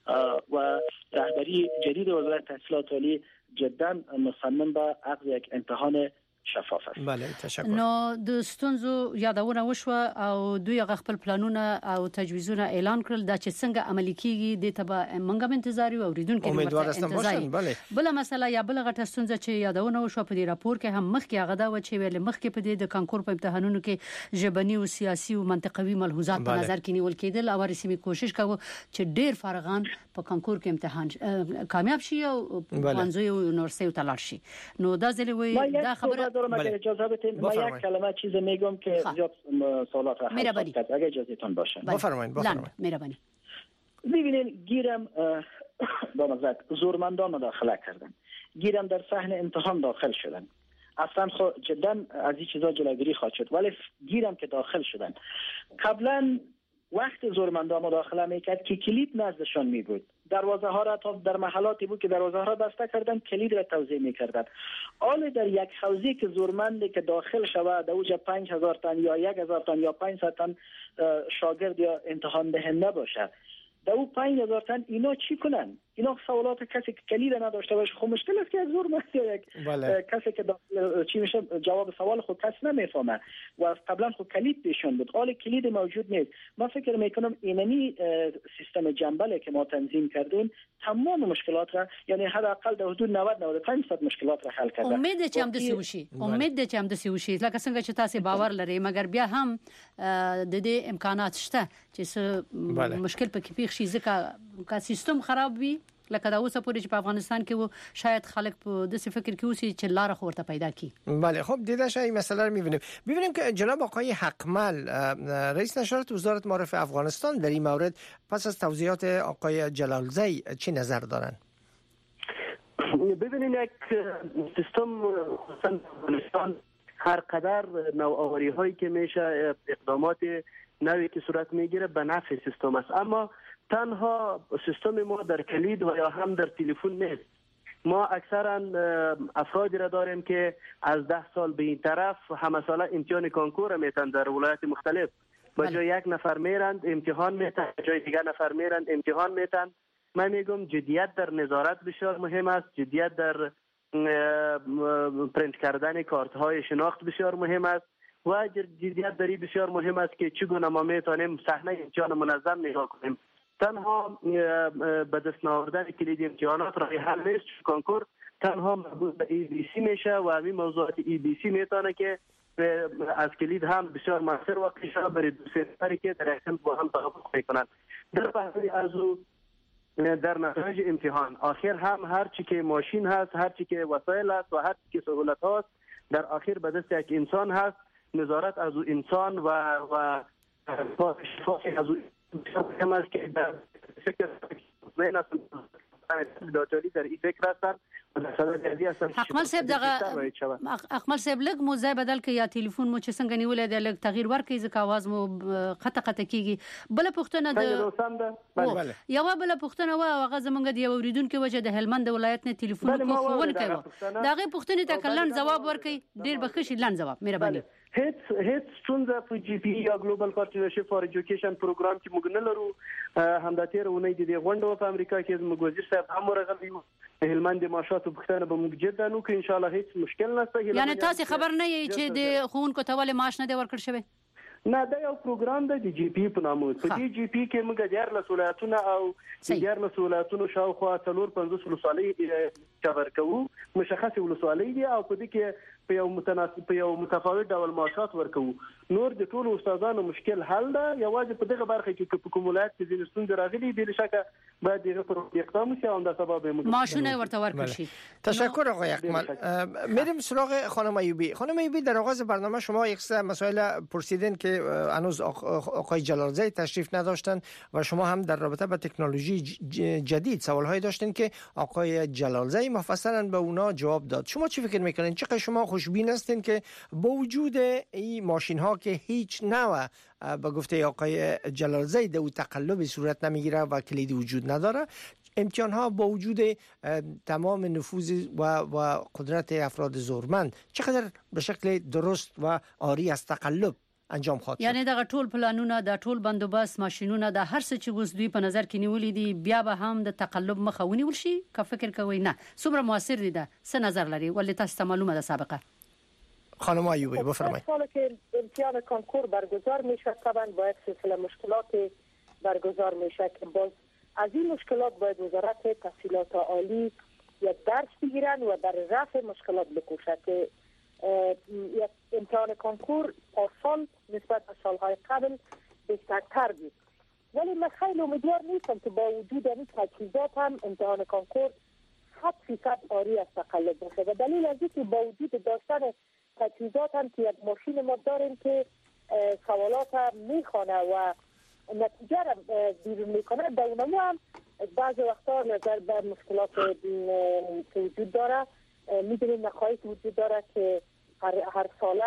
و رهبری جدید وزارت تحصیلات عالی جدا مصمم به عقد یک امتحان شفاف است. بله تشکر. نو د ستونزو یادونه وشو او دوی خپل پلانونه او تجویزونه اعلان کړل دا چې څنګه عملي کیږي د تبع منګم انتظاری او اوریدونکو امیدوار استم باشن. بله بل مسله یا بل غټه ستونزه چې یادونه وشو په دې راپور کې هم مخکې هغه دا و چې ویل مخکې په دې د کانکور په امتحانونو کې ژبني او سیاسي او منطقوي ملحوظات په نظر کې نیول کېدل او رسمي کوشش کاوه چې ډیر فارغان په کانکور کې امتحان کامیاب شي او پنځه یونیورسيټي ته لاړ شي. نو دا ځلې وي دا خبره دارم اگر اجازه بدین ما یک کلمه چیز میگم که زیاد سوالات را حل کنید اگر اجازهتون باشه. بفرمایید بفرمایید. مهربانی. ببینید گیرم با مزد زورمندان مداخله کردن، گیرم در صحن امتحان داخل شدن، اصلا خود جدا از این چیزا جلوگیری خواهد شد، ولی گیرم که داخل شدن قبلا وقت زورمندان مداخله میکرد که کلید نزدشان می بود، دروازه ها را تا در محلاتی بود که دروازه ها را بسته کردن کلید را توزیع میکردن. حال در یک حوزه که زورمندی که داخل شود اوج پنج هزار تن یا یک هزار تن یا پانصد تن شاگرد یا امتحان دهنده باشه، در او پنج هزار تن اینا چی کنن؟ اینا سوالات کسی که کلید نداشته باشه خب مشکل است که از زورمند یا یک بله. کسی که چی میشه جواب سوال خود کس نمیفهمه و قبلا خود کلید پیشون بود، حال کلید موجود نیست. من فکر میکنم اینمی سیستم جنبله که ما تنظیم کردیم تمام مشکلات را یعنی حداقل در حدود نود نود و پنج درصد مشکلات را حل کرده. امید چې هم د سوشي امید چې هم د سوشي لکه څنګه چې تاسو باور لرئ مګر بیا هم د دې امکانات شته چې مشکل پکې پیښ شي ځکه کا سیستم خراب وي لکه دا اوسه پورې چې په افغانستان کې وو شاید خلک په داسې فکر کې اوسي چې لار خورته پیدا کی. بله خب دیده شای مسئله رو می‌بینیم. ببینیم که جناب آقای حقمل رئیس نشریات وزارت معارف افغانستان در این مورد پس از توضیحات آقای جلالزی چی نظر دارن؟ ببینید یک سیستم افغانستان هر قدر نوآوری هایی که میشه اقدامات نوی که صورت میگیره به نفع سیستم است، اما تنها سیستم ما در کلید و یا هم در تلفن نیست. ما اکثرا افرادی را داریم که از ده سال به این طرف همه ساله امتحان کنکور میتن در ولایت مختلف، با جای یک نفر میرند امتحان میتن، جای دیگر نفر میرند امتحان میتن. من میگم جدیت در نظارت بسیار مهم است، جدیت در پرینت کردن کارت های شناخت بسیار مهم است و جدیت در این بسیار مهم است که چگونه ما میتونیم صحنه امتحان منظم نگاه کنیم. تنها به دست آوردن کلید امتحانات راه حل نیست. کانکور تنها مربوط به ای بی سی میشه و همین موضوعات ای بی سی میتونه که از کلید هم بسیار موثر واقع شده برای دو سه نفری که در اکسنت با هم توافق میکنند. در بحث از در نتایج امتحان آخر هم هر چی که ماشین هست، هر چی که وسایل هست و هر چی که سهولت هست در آخر به دست یک انسان هست. نظارت از او انسان و و شفاف از او مهم است که در فکر ذهن است داخلی در این فکر هستند و در صدد ازی هستند. اکمل صاحب دغه اکمل صاحب لګ مو ځای بدل کې یا ټلیفون مو چې څنګه نیولې د لګ تغییر ورکړي ځکه आवाज مو قطه قطه کیږي. بل پښتنه د یو بل پښتنه و هغه زمونږ د یو اوریدونکو وجه د هلمند ولایت نه ټلیفون کوون کوي دغه پښتنه ته کلن جواب ورکړي. ډیر بخښي لن جواب مهرباني. هیڅ هیڅ ستونزه په جی پی یا ګلوبل پارټنرشپ فار ایجوکیشن پروګرام کې موږ نه لرو. همداتیر ونې د غونډو په امریکا کې زموږ وزیر صاحب هم ورغلی و. هلمند ماشات پښتنه به موږ جدا نو کې ان شاء الله هیڅ مشکل نشته. یعنی تاسو خبر نه یی چې د خونکو ته ولې معاش نه دی ورکړ شوی؟ نه دا یو پروګرام دی د جی پی په نامه. په دې جی پی کې موږ د یار مسؤلیتونه او د یار مسؤلیتونو شاوخوا څلور پنځوس ولسوالۍ کور کوو. مشخص ولسوالۍ دي او په دې کې په یو متناسب په یو متفاوت ډول معاشات ورکوو. نور د ټولو استادانو مشکل حل ده. یوازې په دغه برخه کې په کوم ولایت کې ځینې ستونزې راغلي دي شکه باید دغه پر اقدام وشي او د سبب موږ ماشونه ورته ورکړي شي. تشکر آقای اکمل. میریم سراغ خانم ایوبی. خانم ایوبی در آغاز برنامه شما یک سری مسائل پرسیدین که هنوز آقای جلالزاده تشریف نداشتن و شما هم در رابطه با تکنولوژی جدید سوالهایی داشتین که آقای جلالزاده مفصلا به اونا جواب داد. شما چی فکر میکنین؟ چقدر شما خوشبین هستین که با وجود این ماشین ها که هیچ نوع به گفته آقای جلالزاده او تقلب صورت نمیگیره و کلیدی وجود نداره، امتحان ها با وجود تمام نفوذ و و قدرت افراد زورمند چقدر به شکل درست و عاری از تقلب انجام خواهد شد؟ یعنی دغه ټول پلانونه د ټول بندوبست ماشینونه د هر څه چې اوس دوی په نظر کې نیولې دي بیا به هم د تقلب مخه ونیول شي که فکر کوي نه څومره موثر دي ده څه نظر لري؟ ولې تاسو ته معلومه ده سابقه؟ خانم ایوبی بفرمایید. سالی که امتحان کانکور برگزار میشه طبعا باید سلسله مشکلات برگزار میشه که باز از این مشکلات باید وزارت تحصیلات عالی یک درس بگیرن و در رفع مشکلات بکوشه که یک امتحان کانکور پارسال نسبت به سالهای قبل بهترتر بود. ولی من خیلی امیدوار نیستم که با وجود این تجهیزات هم امتحان کانکور صد فیصد عاری از تقلب باشه و دلیل از اینکه با وجود داشتن تجهیزات هم که یک ماشین ما داریم که سوالات هم میخوانه و نتیجه را بیرون میکنه، در اونمو هم بعض وقتا نظر به مشکلات که وجود داره میدونیم نقایص وجود داره که هر, هر ساله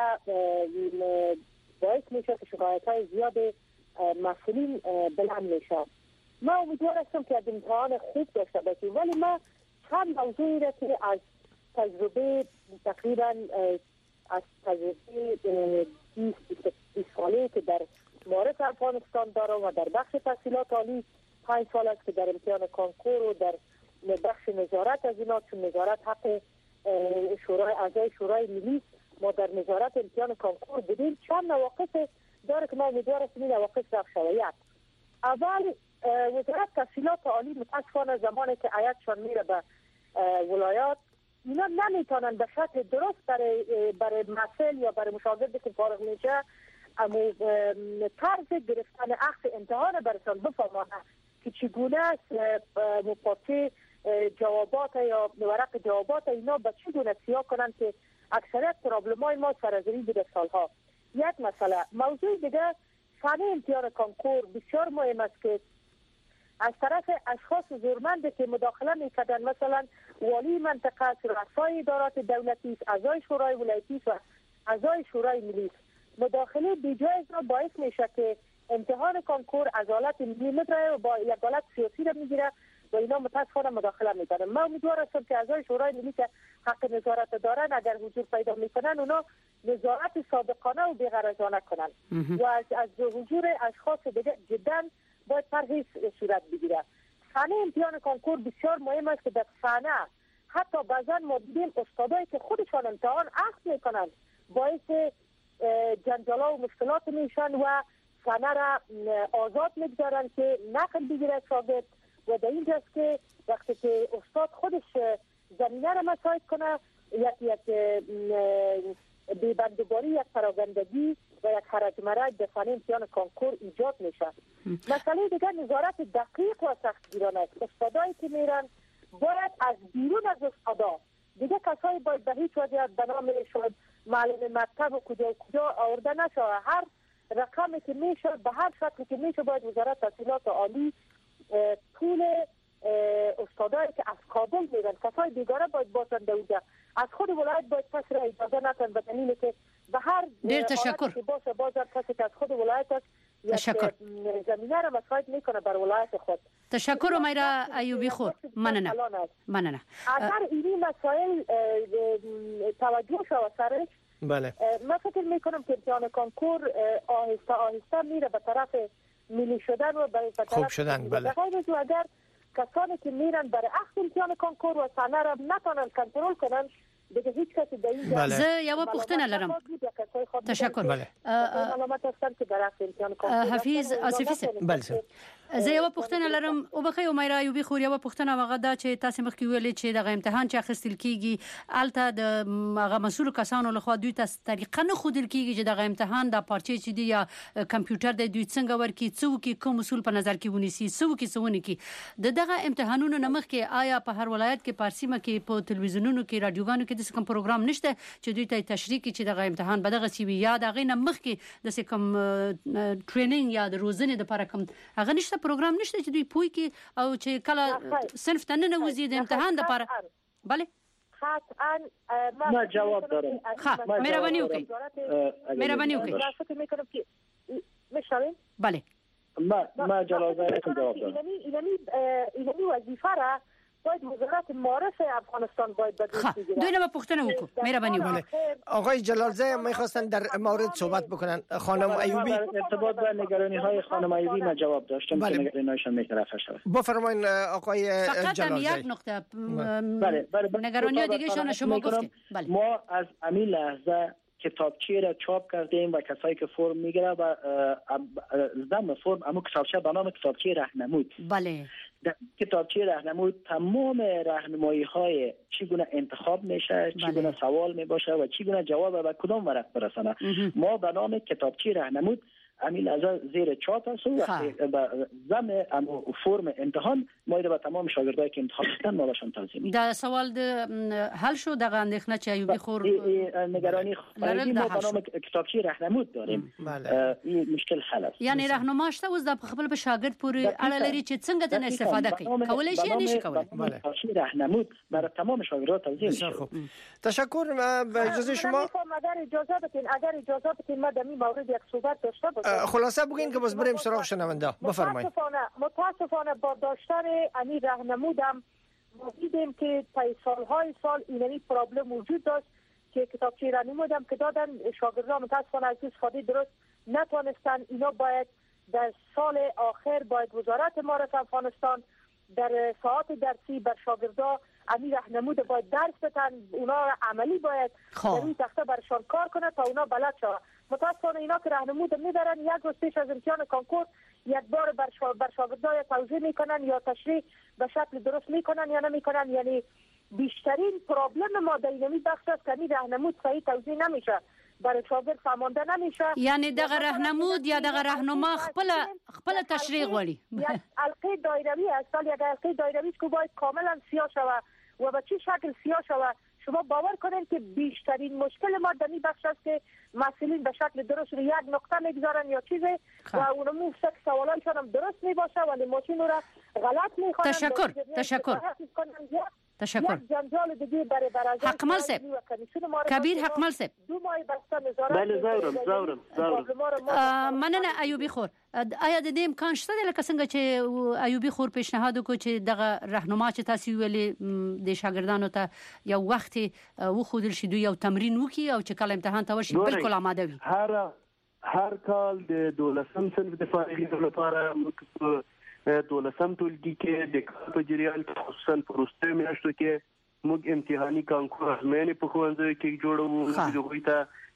باعث میشه که شکایت های زیاد مسئولین بلند میشه. من امیدوار هستم که از امتحان خوب داشته باشیم، ولی من چند موضوعی را که از تجربه تقریبا از تجربه بیست ساله که در معارف افغانستان دارم و در بخش تحصیلات عالی پنج سال است که در امتحان کانکور و در بخش نظارت از اینا، چون نظارت حق شورای اعضای شورای ملی ما در نظارت امتحان کانکور بودیم. چند نواقص داره که ما امیدوار هستیم این نواقص رفع شود. اول وزارت تحصیلات عالی متاسفانه زمانی که هیئتشان میره به ولایات اینا نمیتونن به شکل درست برای برای مسئول یا برای مشاگردی که فارغ میشه اما طرز گرفتن اخذ امتحان برسان بفهمانه که چگونه است مپاتی جوابات یا ورق جوابات اینا به چگونه سیاه کنن که اکثریت پرابلم های ما سرازیری بوده سالها. یک مسئله. موضوع دیگه صحنه امتحان کانکور بسیار مهم است که از طرف اشخاص زورمند که مداخله میکردن، مثلا والی منطقه، رؤسای ادارات دولتی، اعضای شورای ولایتی و اعضای شورای ملی، مداخله بیجایز را باعث میشه که امتحان کانکور از حالت ملی و با یک حالت سیاسی را میگیره و اینا متاسفانه مداخله میکنن. من امیدوار هستم که اعضای شورای ملی که حق نظارت دارن اگر حضور پیدا میکنن اونا نظارت صادقانه و بی‌غرضانه کنن و از از حضور اشخاص دیگه جدا باید پرهیز صورت بگیره. صحنه امتحان کانکور بسیار مهم است که در صحنه حتی بعضا ما دیدیم استادایی که خودشان امتحان اخذ میکنن باعث جنجالا و مشکلات میشن و صحنه را آزاد میگذارن که نقل بگیره شاگرد و در اینجاست که وقتی که استاد خودش زمینه را مساعد کنه یک یک بی‌بندوباری، یک پراگندگی و یک حرج مرج در صحنه امتحان کانکور ایجاد میشه. مسئله دیگر نظارت دقیق و سختگیرانه است. استادایی که میرن باید از بیرون از استادا دیگه کسایی باید به هیچ وجه به نام شاید معلم مکتب و کجا کجا آورده نشه. هر رقمی که میشه به هر شکلی که میشه باید وزارت تحصیلات عالی طول استادایی که از کابل میرن کسای بیگانه باید باشن در اونجا از خود ولایت باید کسی را اجازه نتن به دلیلی که به هر دیر تشکر که باشه بازم کسی که از خود ولایت است تشکر زمینه را مساعد میکنه بر ولایت خود. تشکر امیرا ایوبی خور. مننه مننه. اگر اینی مسائل توجه شود سرش بله من فکر میکنم که امتحان کانکور آهسته آهسته میره به طرف ملی شدن و به طرف خوب شدن. بله اگر کسانی که میرن برای اخذ امتحان کانکور و صحنه را نتونن کنترل کنن دیگه هیچ کسی در اینجا بله. زه یو پوښتنه لرم. تشکر. بله معلومات هستن که در اخذ امتحان کانکور حفیظ آصفی سه. بله زه یو پوښتنه لرم او بخې امیرا ایوبی خور یو پوښتنه هغه دا چې تاسو مخکې ویلې چې دغه امتحان چې اخیستل کیږي الته د هغه مسؤل کسانو لخوا دوی ته طریقه نه خودل کیږي چې دغه امتحان د پارچې چې دی یا کمپیوټر د دوی څنګه ورکی څوک کوم مسؤل په نظر کې ونیسي څوک څونه کی د دغه امتحانونو نمخ کې آیا په هر ولایت کې پارسیمه کې په تلویزیونونو کې رادیوګانو کې د کوم پروګرام نشته چې دوی ته تشریح کړي چې دغه امتحان به دغه سی وی یا دغه نمخ کې د کوم ټریننګ یا د روزنې لپاره کوم هغه نشته پروګرام نشته چې دوی پوي کې او چې کله صنف ته نه وځي د امتحان لپاره. بله قطعا ما جواب دارم. ها مهرباني وکړئ مهرباني وکړئ فکر میکنم که میشنوین. بله ما ما جواب دارم. اینمی اینمی وظیفه را باید وزارت معارف افغانستان باید بدست بگیره. دوی نه پوښتنه وکړو مهرباني وکړئ. آقای جلالزاده میخواستن در مورد صحبت بکنن. خانم ایوبی ارتباط با نگرانی های خانم ایوبی ما جواب داشتم که نگرانیشان میترفه شود. بفرمایید آقای جلالزاده. فقط یک نقطه بله بله نگرانی دیگه شون شما گفتید. ما از همین لحظه کتابچه را چاپ کردیم و کسایی که فرم میگیره و ضمن فرم اما کتابچه به نام کتابچه راهنمود. بله در کتابچه راهنمود تمام راهنمایی های چگونه انتخاب میشه، چگونه سوال میباشه و چگونه جواب و کدام ورق برسانه. ما به نام کتابچه راهنمود همین از زیر چاپ است و ضمن فرم امتحان ما به تمام شاگردایی که امتحان کردن مالشان توضیح میدیم. دا سوال د حل شو دغه اندېښنه چې ایوبی خور نگرانی خارجی ما به نام کتابچه راهنمود داریم. این مشکل حل است. یعنی راهنما شته اوس د خپل به شاګرد پورې اړه لري چې څنګه د استفاده کوي کولای شي یا نشي کولای. کتابچه راهنمود برای تمام شاگردان توضیح میشه. تشکر. با اجازه شما اگر اجازه بدین اگر اجازه بدین ما در این مورد یک صحبت داشته باشیم. خلاصه بگین که باز بریم سراغ شنونده. بفرمایید. متاسفانه متاسفانه با داشتن امی راهنمودم ما دیدیم که طی سالهای سال اینمی پرابلم وجود داشت که کتابچه راهنمودم که دادن شاگردان متاسفانه از استفاده درست نتوانستن. اینا باید در سال آخر باید وزارت معارف افغانستان در ساعات درسی بر شاگردان امی راهنمود باید درس بدن، اونا عملی باید در این تخته برشان کار کنه تا اونا بلد شود. متاسفانه اینا که راهنمود میبرن یک روز پیش از امتحان کانکور یک بار بر شا... بر شاگردان توضیح میکنن یا تشریح به شکل درست میکنن یا نمیکنن. یعنی بیشترین پرابلم ما در این بخش است که این راهنمود صحیح توضیح نمیشه، برای شاگرد فهمانده نمیشه. یعنی دغه راهنمود یا دغه راهنما خپل خپل تشریح غواړي. یک حلقه دایروی است، یک حلقه دایروی که باید کاملا سیاه شود و به چه شکل سیاه شود. شما باور کنید که بیشترین مشکل ما در این بخش است که مسئولین به شکل درست رو یک نقطه میگذارن یا چیزی و اونمو سک سوالایشان هم درست میباشه ولی ماشین رو غلط میخوانن. تشکر تشکر تشکر. جنجال دیگه برای برای حقمل صاحب کبیر حقمل صاحب دو ماه بسته نظارت. بله زورم زورم زورم. مننه ایوبی خور. آیا د دې امکان شته لکه څنګه چې ایوبی خور پیشنهاد وکړ چې دغه راهنما چې تاسو ویلې د شاګردانو ته یو وخت وخودل شي دوی یو تمرین وکړي او چې کله امتحان ته ورشي بالکل آماده وي؟ هر هر کال د دولسم صنف د فارغیدو لپاره موږ دولسم ټولګي کې د کار په جریان کې خصوصا په وروستیو میاشتو کې موږ امتحاني کانکور ازموینې په ښوونځیو کې جوړوو. هغوی ته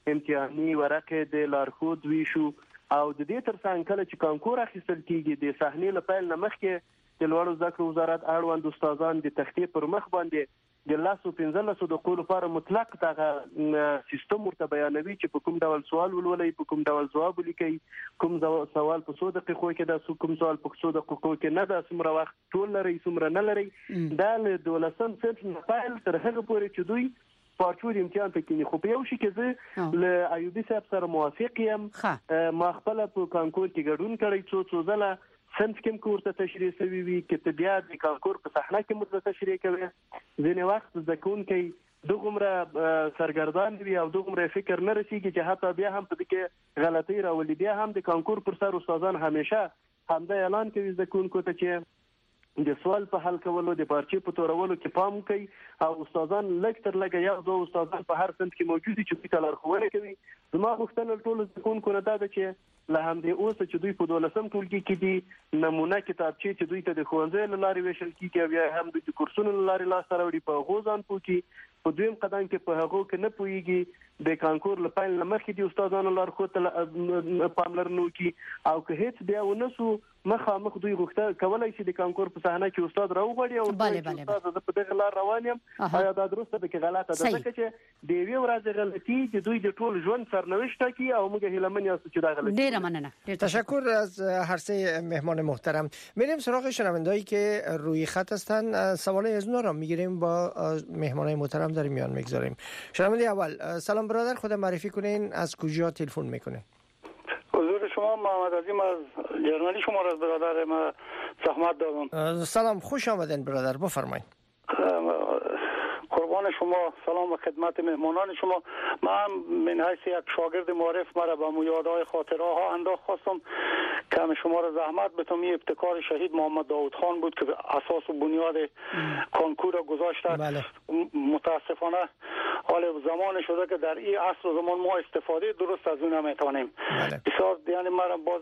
امتحاني ورقه د لارښود ویشو او د دې ترڅنګ کله چې کانکور اخیستل کیږي د صحنې لپاره نمخکې د لوړو زده کړو وزارت اړوند استادان د تختې پر مخ باندې د لاسو پنځلسو دقیقو لپاره مطلق دغه سیستم ورته بیانوي چې په کوم ډول سوال ولولئ، په کوم ډول ځواب ولیکئ، کوم سوال په څو دقیقو کې ده، کوم سوال په څو دقیقو کې نه ده، څومره وخت ټول لري څومره نه لري. دا له دولسم صنف نه پیل تر هغه پورې چې دوی پارچور امتحان ته کینی. خو په یو شي کې زه له ایوبي صاحب سره موافق یم. ما خپل په کانکور کې ګډون کړی څو څو ځله صنف کې کورته تشریح شوی وي کې ته بیا د کانکور په صحنه کې مو تشریح کوي. ځینې وخت زده کوونکي دغومره سرګردان وي او دغومره فکر نه رسیږي چې حتی بیا هم په دې کې غلطي راولي. بیا هم د کانکور پر سر استادان همیشه همدا اعلان کوي زده کوونکو ته چې د سوال په حل کولو د پارچې په تورولو کې پام کوي او استادان لږ تر لږه یو دوه استادان په هر صنف کې موجود دي چې دوی ته لارښوونه کوي. زما غوښتنه ټولو زده کوونکو نه دا ده چې له همدې اوسه چې دوی په دولسم ټولګي کې دي نمونه کتابچې چې دوی ته د ښوونځي له لارې ویشل کېږي او بیا هم دوی د کورسونو له لارې لاسته راوړي په هغو ځان پوه کړي. په دویم قدم کې په هغو کې نه پوهېږي د کانکور له پیل نه مخکې د استادانو لارښود ته پاملرنه وکړي او که هېڅ بیا ونه سو مخامخ دوی غوښتنه کولی شي د کانکور په صحنه کې استاد راوغواړي او استاد زه په دغه لار روان یم آیا دا درسته ده که غلطه ده؟ ځکه چې د یوې ورځې غلطي چې دوی د ټول ژوند سرنوشت ټاکي او موږ هیلهمن یاستو چې دا غلطي. ډیره مننه. تشکر از هر سه مهمان محترم. میریم سراغ شنوندهایی که روی خط هستن. سوال از اونها را میگیریم با مهمانای محترم در میان میگذاریم. شنونده اول، سلام برادر، خود معرفی کنین، از کجا تلفن میکنین؟ حضور شما محمد عظیم از جرمنی شما را برادر ما زحمت دادم. سلام، خوش آمدین برادر، بفرمایید. قربان شما، سلام و خدمت مهمانان شما. من من حیث یک شاگرد معرف مرا به یادهای خاطره ها انداخت خواستم که شما را زحمت بدم. این ابتکار شهید محمد داود خان بود که اساس و بنیاد کانکور را گذاشته. بله. متاسفانه حال زمان شده که در این عصر و زمان ما استفاده درست از اون نمیتونیم. بله. بسیار یعنی مرا باز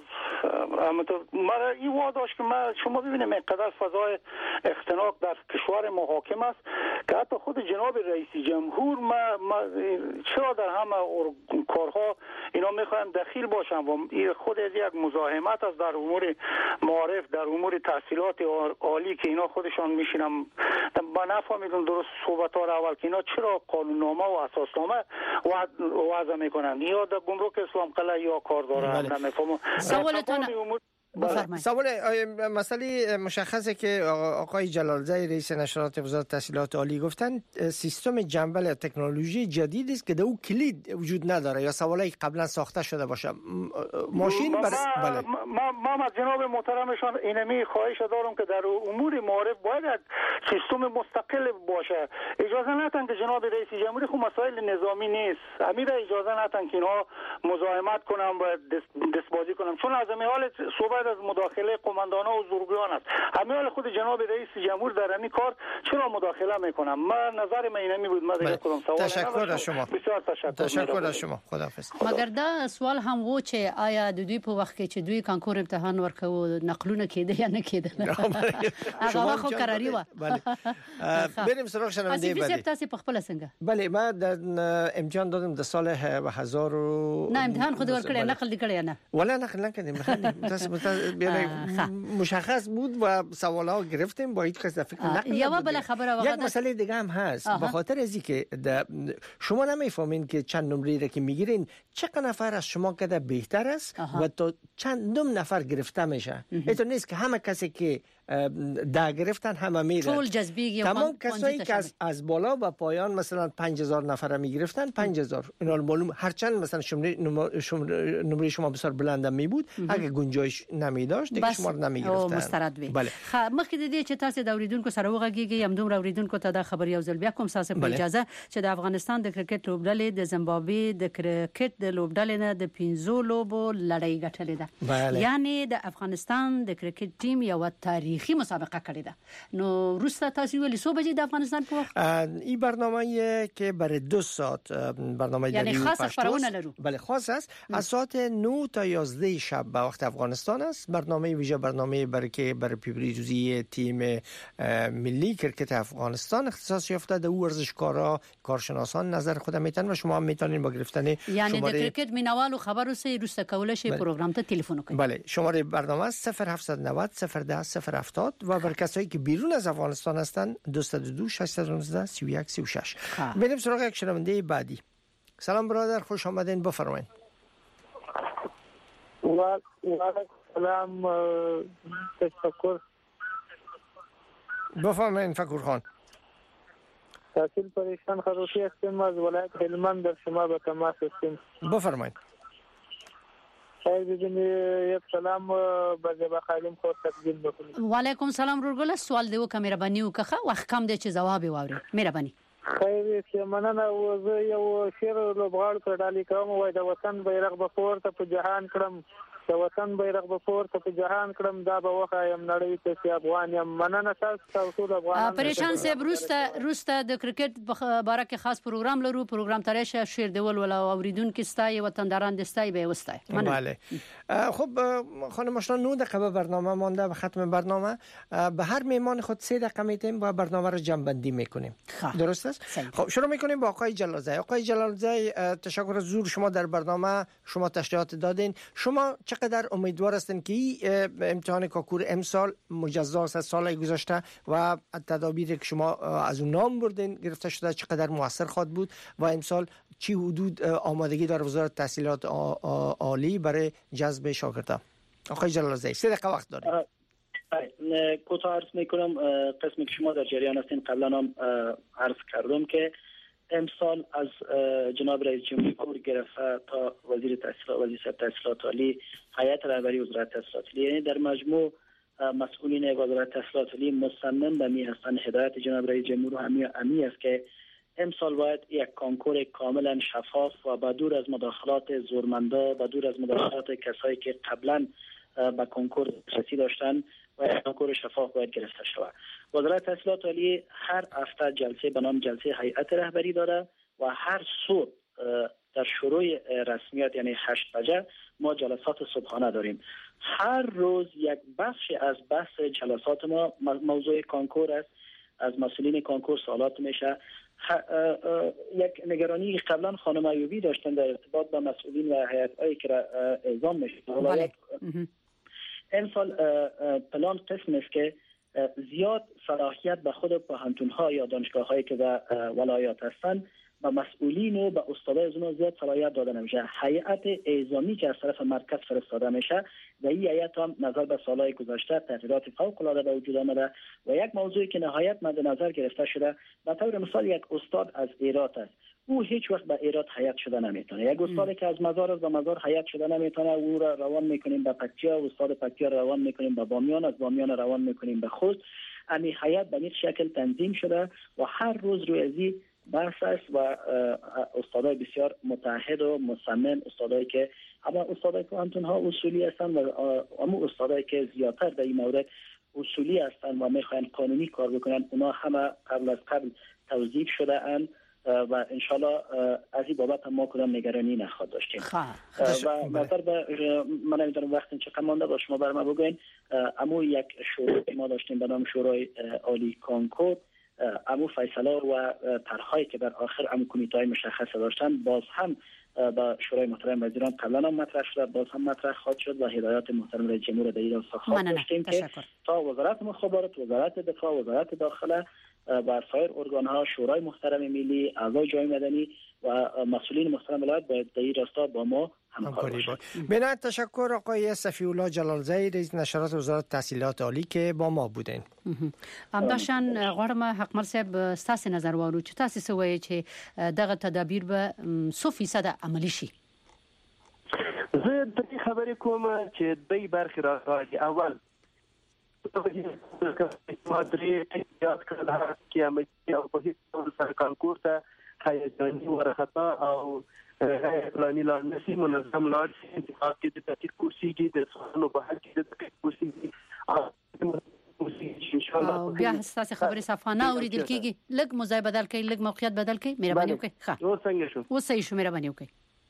مرا این واداش که ما شما ببینیم اینقدر فضای اختناق در کشور ما حاکم است که حتی خود جناب رئیس جمهور ما, ما چرا در همه کارها اینا میخوایم دخیل باشن و این خود از یک مزاحمت است در امور معارف، در امور تحصیلات عالی که اینا خودشان میشینم با نفهمیدم درست صحبت ها اول که اینا چرا قانوننامه و اساسنامه وضع میکنن یا در گمرک اسلام قلعه یا کار دارن. نمیفهمم سوالتون سوال مسئله مشخصه که آقای جلالزاده رئیس نشرات وزارت تحصیلات عالی گفتن سیستم جنبل تکنولوژی جدید است که در او کلید وجود نداره یا سوالی قبلا ساخته شده باشه. ماشین بر بله ما ما جناب محترمشان اینمی خواهش دارم که در امور معارف باید سیستم مستقل باشه. اجازه ندن که جناب رئیس جمهوری خو مسائل نظامی نیست. امیر اجازه ندن که اینا مزاحمت کنن و دستبازی کنن چون از حال صحبت از مداخله قماندانا و زورگویان است. همین حال خود جناب رئیس جمهور در همین کار چرا مداخله میکنم؟ من نظر من اینمی بود. ما دیگه کدام سوال تشکر از شما. بسیار تشکر. تشکر از شما. خداحافظ. مگر دا سوال هم و چې آیا د دوی په وخت کې چې دوی کانکور امتحان ورکوي نقلونه کېده یا نه کېده؟ هغه خو قراری و. بله. بریم سراغ شنونده بعدی. تاسو په خپل څنګه؟ بله ما د امتحان دادم د سال هزار نه امتحان خود ورکړی نقل دې کړی نه؟ ولا نقل نکردیم. تاسو مشخص بود و سوالا گرفتیم با هیچ کس فکر نکنیم. یا بله خبره واقعا یک مسئله دیگه هم هست به خاطر از اینکه شما نمیفهمین که چند نمره را که میگیرین چقدر نفر از شما کده بهتر است و تا چند دم نفر گرفته میشه. اینطور نیست که همه کسی که دا گرفتن همه میرن. طول جذبیگی تمام کسایی که از, از بالا و پایان مثلا پنج هزار نفر میگرفتن پنج هزار اینا معلوم هرچند مثلا شماره نمره شما بسیار بلند می بود اگه گنجایش نمی داشت دیگه شما نمیگرفتن. مسترد وي. بله. خا مخکې د دې چې تاسو د اوریدونکو سره وغږیږئ یم دومره اوریدونکو ته د خبر یو ځل بیا کوم تاسو په اجازه چې د افغانستان د کرکټ لوبډلې د زیمبابوې د کرکټ د لوبډلې نه د پنځو لوبو لړۍ ګټلې ده. یعنی د افغانستان د کرکټ ټیم یو تاریخي مسابقه کړې ده. نو روستا تاسو ویلي صبح د افغانستان په وخت این برنامه که برای دو ساعت برنامه یعنی خاص خبرونه لرو. بله خاص است. از ساعت نه تا یازده شب به وقت افغانستان است است. برنامه ویژه برنامه برای که برای پیش‌روزی تیم ملی کرکت افغانستان اختصاص یافته. در ورزشکارا کارشناسان نظر خود میتن و شما هم میتونین با گرفتن یعنی شماره د کرکټ مینوالو خبرو سه روسته کولای شي پروګرام ته تلیفون وکړي. بله، شماره برنامه است صفر هفت نه صفر صفر ده صفر هفتاد و برای کسایی که بیرون از افغانستان هستند دویست و دو ششصد و نوزده سی و یک سی و شش. بریم سراغ یک شنونده بعدی. سلام برادر، خوش آمدین، بفرمایید. و سلام، تشکر. بفرمایید فکر خان. تحصیل پریشان خروشی هستیم از ولایت هلمند در شما به تماس هستیم. بفرمایید. خیر بدین، یک سلام به جبا خالم خود تقدیم بکنیم. و علیکم سلام رورګل، سوال دیو که مهرباني وکړه، وخت کم دی چې جواب واوري. مهرباني. خیر چې مننه. او زه یو شعر لوبغاړو ته ډالۍ کوم، وای د وطن بیرغ به پورته په جهان کړم، د وطن بیرغ به پورته په جهان کړم، دا به وخایم نړۍ ته چې افغان یم. مننه تاسو ټول افغانان. پریشان صاحب، روسته روسته د کرکټ په باره کې خاص پروګرام لرو، پروګرام ترشه شعر دیول ولا اوریدونکو ستای وطنداران دستای به وستای. بله. خب خانم آشنا، نه دقیقه برنامه مانده به ختم برنامه. به هر مهمان خود سه دقیقه میتیم و برنامه رو جمع بندی میکنیم. درست است؟ خب شروع میکنیم با آقای جلالزاده. آقای جلالزاده، تشکر از حضور شما در برنامه. شما تشریحات دادین. شما چقدر امیدوار هستین که این امتحان کنکور امسال مجزا است از سال گذشته و تدابیری که شما از اون نام بردین گرفته شده چقدر موثر خواهد بود و امسال چی حدود آمادگی داره وزارت تحصیلات عالی برای جذب شاگردان؟ آقای جلالزاده، سه دقیقه وقت دارید. کوتاه عرض میکنم. قسمی که شما در جریان هستین قبلا هم عرض کردم که امسال از جناب رئیس جمهور گرفته تا وزیر تحصیلات وزیر تحصیلات عالی، هیئت رهبری وزارت تحصیلات عالی، یعنی در مجموع مسئولین وزارت تحصیلات عالی مصمم به می هستند. هدایت جناب رئیس جمهور همی امی است که امسال باید یک کنکور کاملا شفاف و بدور از مداخلات زورمندا، بدور از مداخلات کسایی که قبلا به کنکور دسترسی داشتن و یک کنکور شفاف باید گرفته شود. وزارت تحصیلات عالی هر هفته جلسه به نام جلسه هیئت رهبری داره و هر صبح در شروع رسمیات یعنی هشت بجه ما جلسات صبحانه داریم. هر روز یک بخش از بحث جلسات ما موضوع کنکور است. از مسئولین کنکور سوالات میشه. یک نگرانی قبلا خانم ایوبی داشتن در ارتباط با مسئولین و هیئت‌هایی که اعزام میشه. امسال پلان قسم است که زیاد صلاحیت به خود پوهنتون‌ها یا دانشگاه‌هایی که در ولایات هستند و مسئولین و به استادای از اونها زیاد صلاحیت داده نمیشه. هیئت اعزامی که از طرف مرکز فرستاده میشه و این هیئت هم نظر به سالهای گذشته تغییرات فوق‌العاده به وجود آمده و یک موضوعی که نهایت مد نظر گرفته شده، به طور مثال یک استاد از ایرات است، او هیچ وقت به ایرات هیئت شده نمیتونه. یک استادی که از مزار از به مزار هیئت شده نمیتونه، او را روان میکنیم به پکتیا، استاد پکتیا روان میکنیم به بامیان، از بامیان روان میکنیم به خوست. امی هیئت به این شکل تنظیم شده و هر روز روی ازی بحث است و استادای بسیار متحد و مصمم، استادایی که اما استادای پوهنتون ها اصولی هستند و اما استادایی که زیادتر در این مورد اصولی هستند و میخواین قانونی کار بکنن، اونا همه قبل از قبل توظیف شده اند و انشالله از این بابت هم ما کدام نگرانی نخواهد داشتیم. و نظر به من نمیدونم وقتی چقدر مانده با شما برام بگوین، اما یک شورای ما داشتیم به نام شورای عالی کنکور، امو فیصله و طرحهایی که در آخر امو کمیته مشخص داشتن باز هم با شورای محترم وزیران قبلا هم مطرح شده، باز هم مطرح خواهد شد و هدایات محترم رئیس جمهور در این راستا خواهد داشتیم که تا وزارت مخابرات، وزارت دفاع، وزارت داخله و سایر ارگان ها، شورای محترم ملی، اعضای جامعه مدنی و مسئولین محترم ولایت باید در این راستا با ما همکاری باشند. بنابراین تشکر آقای صفی الله جلالزاده، رئیس نشرات وزارت تحصیلات عالی که با ما بودین. همداشان غواړم حکمر صاحب ستاسو نظر وارو چې تاسو سوي چې دغه تدابیر به څو فیصد عملی شي. زه د دې خبرې کوم چې د برخې راځي. اول مادري یاد کړل چې امنیتي او په هیڅ سره کنکور ته هیجاني ورخطا او غیر پلاني لار نشي منظم لار شي، انتخاب کې د تحقیق کرسي کې د سوالونو په حل کې د تحقیق کرسي او بیا ستاسو خبرې صفانه اوریدل کیږي. لږ موضوع بدل کړئ، لږ موقعیت بدل کړئ، مهرباني وکړئ. ښه، اوس څنګه شو؟ اوس صحیح شو، مهرباني وکړئ.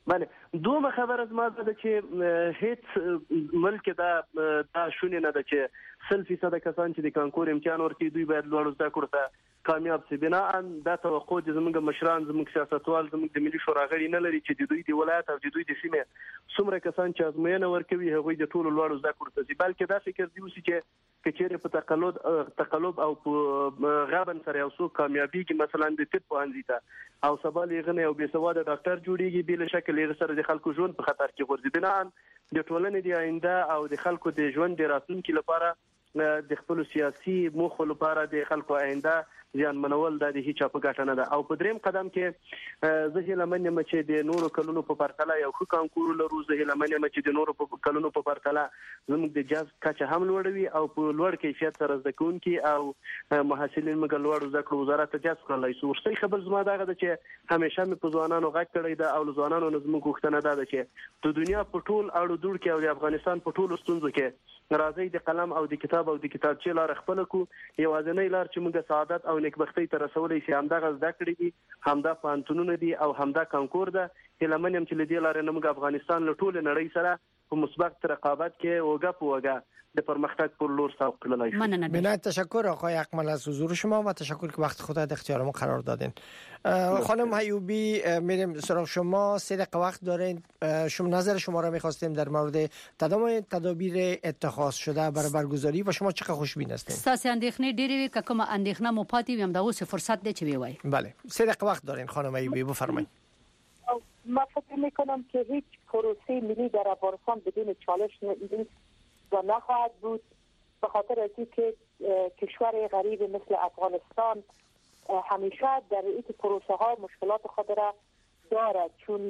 بله دومه خبر از ما ده چې هیڅ ملک دا دا شونه نه ده چې سل فیصد کسان چې د کانکور امتحان ورکوي دوی باید لوړ زده کړو ته کامیاب سي. بنا دا توقع د زموږ مشران زموږ سیاستوال زموږ د ملي شورا غړي نه لري چې د دوی د ولایت او د دوی د سیمه څومره کسان چې ازموینه ورکوي هغوی د ټولو لوړ زده کړو ته ځي، بلکې دا فکر دی اوسي چې کچېره په تقلب تقلب او په غابن سره یو څو کامیابی کې مثلا د طب پوهنځي ته او سبا لغنه او بې سواده ډاکټر جوړیږي بل شکل یې سره د خلکو ژوند په خطر کې ورځي. بنا د ټولنې د آینده او د خلکو د ژوند د راتلونکي لپاره د خپل سیاسي موخو لپاره د خلکو آینده ځان منول د هیڅ په ګټه نه ده. او په دریم قدم کې زه هیله منم چې د نورو کلونو په پرتله یو ښه کانکور لرو. زه هیله منم چې د نورو په کلونو په پرتله زموږ د جذب کچه هم لوړوي او په لوړ کیفیت سره زده کوونکي او محصلین موږ لوړ زده کړو وزارت جذب کړلای شو. ورسته خبر زما دغه ده چې همیشه مې په ځوانانو غږ کړی ده او ځوانانو زموږ غوښتنه ده چې د دنیا په ټول اړو دوړ کې او د افغانستان په ټولو ستونزو کې راځي د قلم او د کتاب او د کتابچې لار خپل کو یوازینۍ لار چې موږ سعادت او نیکبختۍ ته رسولای شي همدغه زده کړې دي، همدا پانتونونه دي او همدا کانکور ده. هیله منم چې لدې لارې موږ افغانستان له ټول نړۍ سره په مثبت رقابت کې اوګه په اوګه د پرمختګ پر لور سوق کړلای شو. بنایت تشکر آقای اکمل از حضور شما و تشکر که وقت خود در اختیار ما قرار دادین. خانم ایوبی میریم سراغ شما، سه دقیقه وقت دارین. شما نظر شما را می‌خواستیم در مورد تمام تدابیر اتخاذ شده برای برگزاری و شما چقدر خوشبین هستین؟ ساسی اندیخنه دیری که کوم اندیخنه مو پاتی ویم داوس فرصت ده چه بیوای. بله سه دقیقه وقت دارین خانم ایوبی، بفرمایید. ما فکر میکنم که هیچ پروسه ملی در افغانستان بدون چالش نیست و نخواهد بود، به خاطر از اینکه کشور غریب مثل افغانستان همیشه در این پروسه ها مشکلات خود را دارد، چون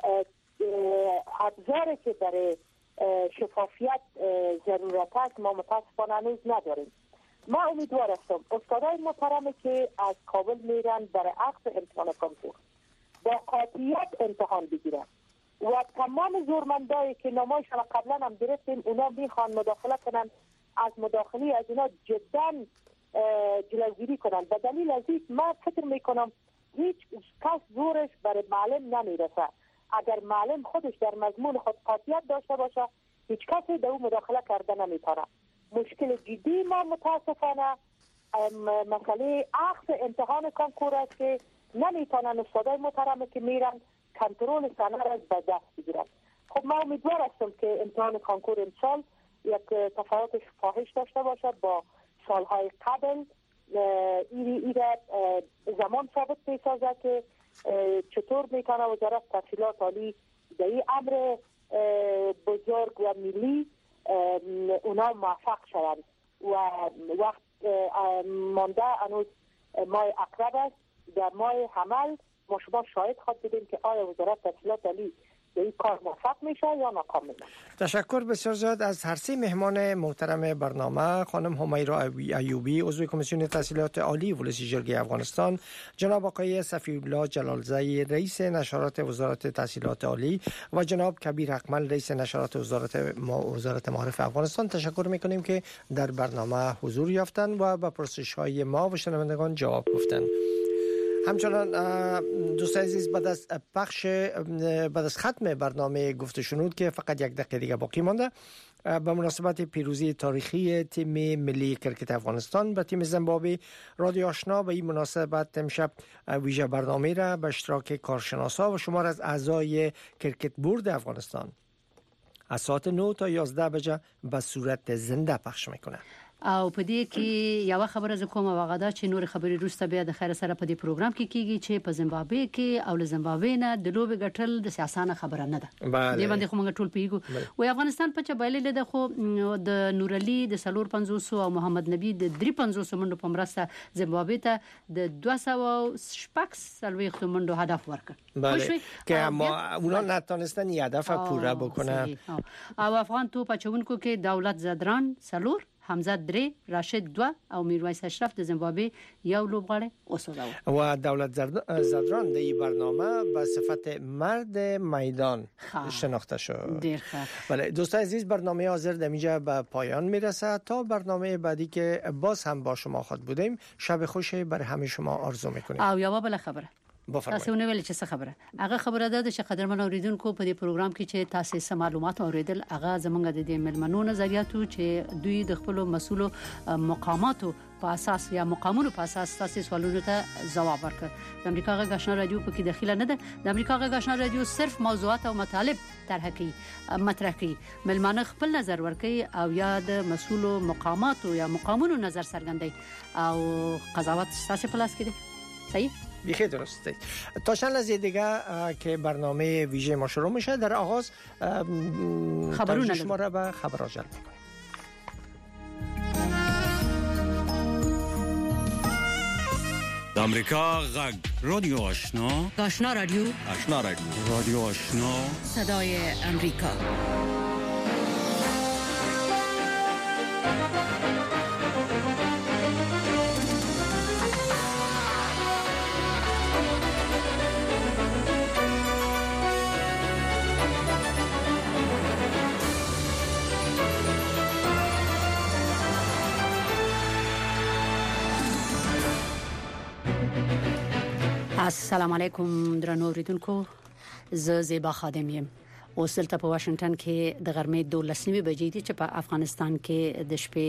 ابزاری که برای شفافیت ضرورت است ما متاسفانه هنوز نداریم. ما امیدوار هستم استادای محترمی که از کابل میرن برای عقد امتحان کانکور با قاطعیت امتحان بگیرن و تمام زورمندایی که نمایش را قبلا هم گرفتیم اونا میخوان مداخله کنن، از مداخله از اونا جدا جلوگیری کنن. به دلیل از این من فکر میکنم هیچ کس زورش برای معلم نمیرسه. اگر معلم خودش در مضمون خود قاطعیت داشته باشه هیچ کسی در اون مداخله کرده نمیتونه. مشکل جدی ما متاسفانه مسئله عقد امتحان کانکور است که نمیتونن استادای محترمی که میرن کنترل سنه را به دست بگیرن. خب ما امیدوار هستم که امتحان کانکور امسال یک تفاوت فاحش داشته باشد با سالهای قبل. این زمان ثابت میسازه که چطور میتونه وزارت تحصیلات عالی در این امر بزرگ و ملی اونا موفق شوند و وقت مانده هنوز ماه اقرب است. در ماه حمل ما شما شاهد خواهد بودیم که آیا وزارت تحصیلات عالی به این کار موفق میشه یا ناکام میشه. تشکر بسیار زیاد از هر سه مهمان محترم برنامه، خانم همیرا ایوبی عضو کمیسیون تحصیلات عالی ولسی جرگه افغانستان، جناب آقای صفی‌الله جلالزایی رئیس نشرات وزارت تحصیلات عالی و جناب کبیر اکمل رئیس نشرات وزارت ما وزارت معارف افغانستان. تشکر میکنیم که در برنامه حضور یافتن و به پرسش‌های ما و شنوندگان جواب گفتن. همچنان دوستان عزیز بعد از پخش بعد از ختم برنامه گفت و شنود که فقط یک دقیقه دیگه باقی مانده، به مناسبت پیروزی تاریخی تیم ملی کرکت افغانستان به تیم زیمبابوه، رادیو آشنا به این مناسبت امشب ویژه برنامه را به اشتراک کارشناسا و شمار از اعضای کرکت بورد افغانستان از ساعت نه تا یازده بجه به صورت زنده پخش میکنه. او په دې کې یو خبره ز کومه واغدا چې نور خبري روسته بیا د خیر سره په دې پروګرام کې کیږي چې په زیمبابوې کې او له زیمبابوې نه د لوبي ګټل د سیاسانه خبره نه ده. دې باندې خو موږ ټول پیګو و افغانستان په چا بایلې ده خو د نور علي د سلور پنځوس او محمد نبی د درې پنځوس منډو په مرسته زیمبابوې ته د دوه سوه شپږ سلويخت منډو هدف ورکړ. بله که اما اونا نتونستن یه هدف پوره بکنن. او افغان توپ اچونکو کې دولت زدران سلور، حمزه درې، راشد دو او میرویس اشرف د زیمبابوې یو لوبغاړی وسوځاو. و دولت زدران د این برنامه به صفت مرد میدان شناخته شد. دیر ښه. بله دوستان عزیز، برنامه حاضر در اینجا به پایان میرسه. تا برنامه بعدی که باز هم با شما خود بودیم، شب خوشی برای همه شما آرزو میکنیم. او یو بل خبره بفرمایئ. تاسو نو ویل چې څه خبره هغه خبره ده چې قدرمن اوریدونکو په دې پروګرام کې چې تاسو سم معلومات اوریدل هغه زمونږ د دې ملمنو نظریاتو چې دوی د خپل مسولو مقاماتو په اساس یا مقامونو په اساس تاسو سوالونو ته جواب ورکړ. د امریکا غږ آشنا رادیو په کې داخله نه ده. د امریکا غږ آشنا رادیو صرف موضوعات او مطالب طرح کوي مطرح کوي. ملمانه خپل نظر ورکړي او یا د مسولو مقاماتو یا مقامونو نظر څرګندوي او قضاوت تاسو په لاس کې ده. صحیح؟ بیخی درسته. تا چند لحظه دیگه که برنامه ویژه ما شروع میشه در آغاز خبرونه شما را به خبرها جلب میکنیم. امریکا غږ رادیو آشنا آشنا رادیو آشنا رادیو رادیو آشنا صدای امریکا. السلام علیکم درنو اوریدونکو، زه زیبا خادم یم. اوس دلته په واشنگټن کې د غرمې دولس نیمې بجې دي چې په افغانستان کې د شپې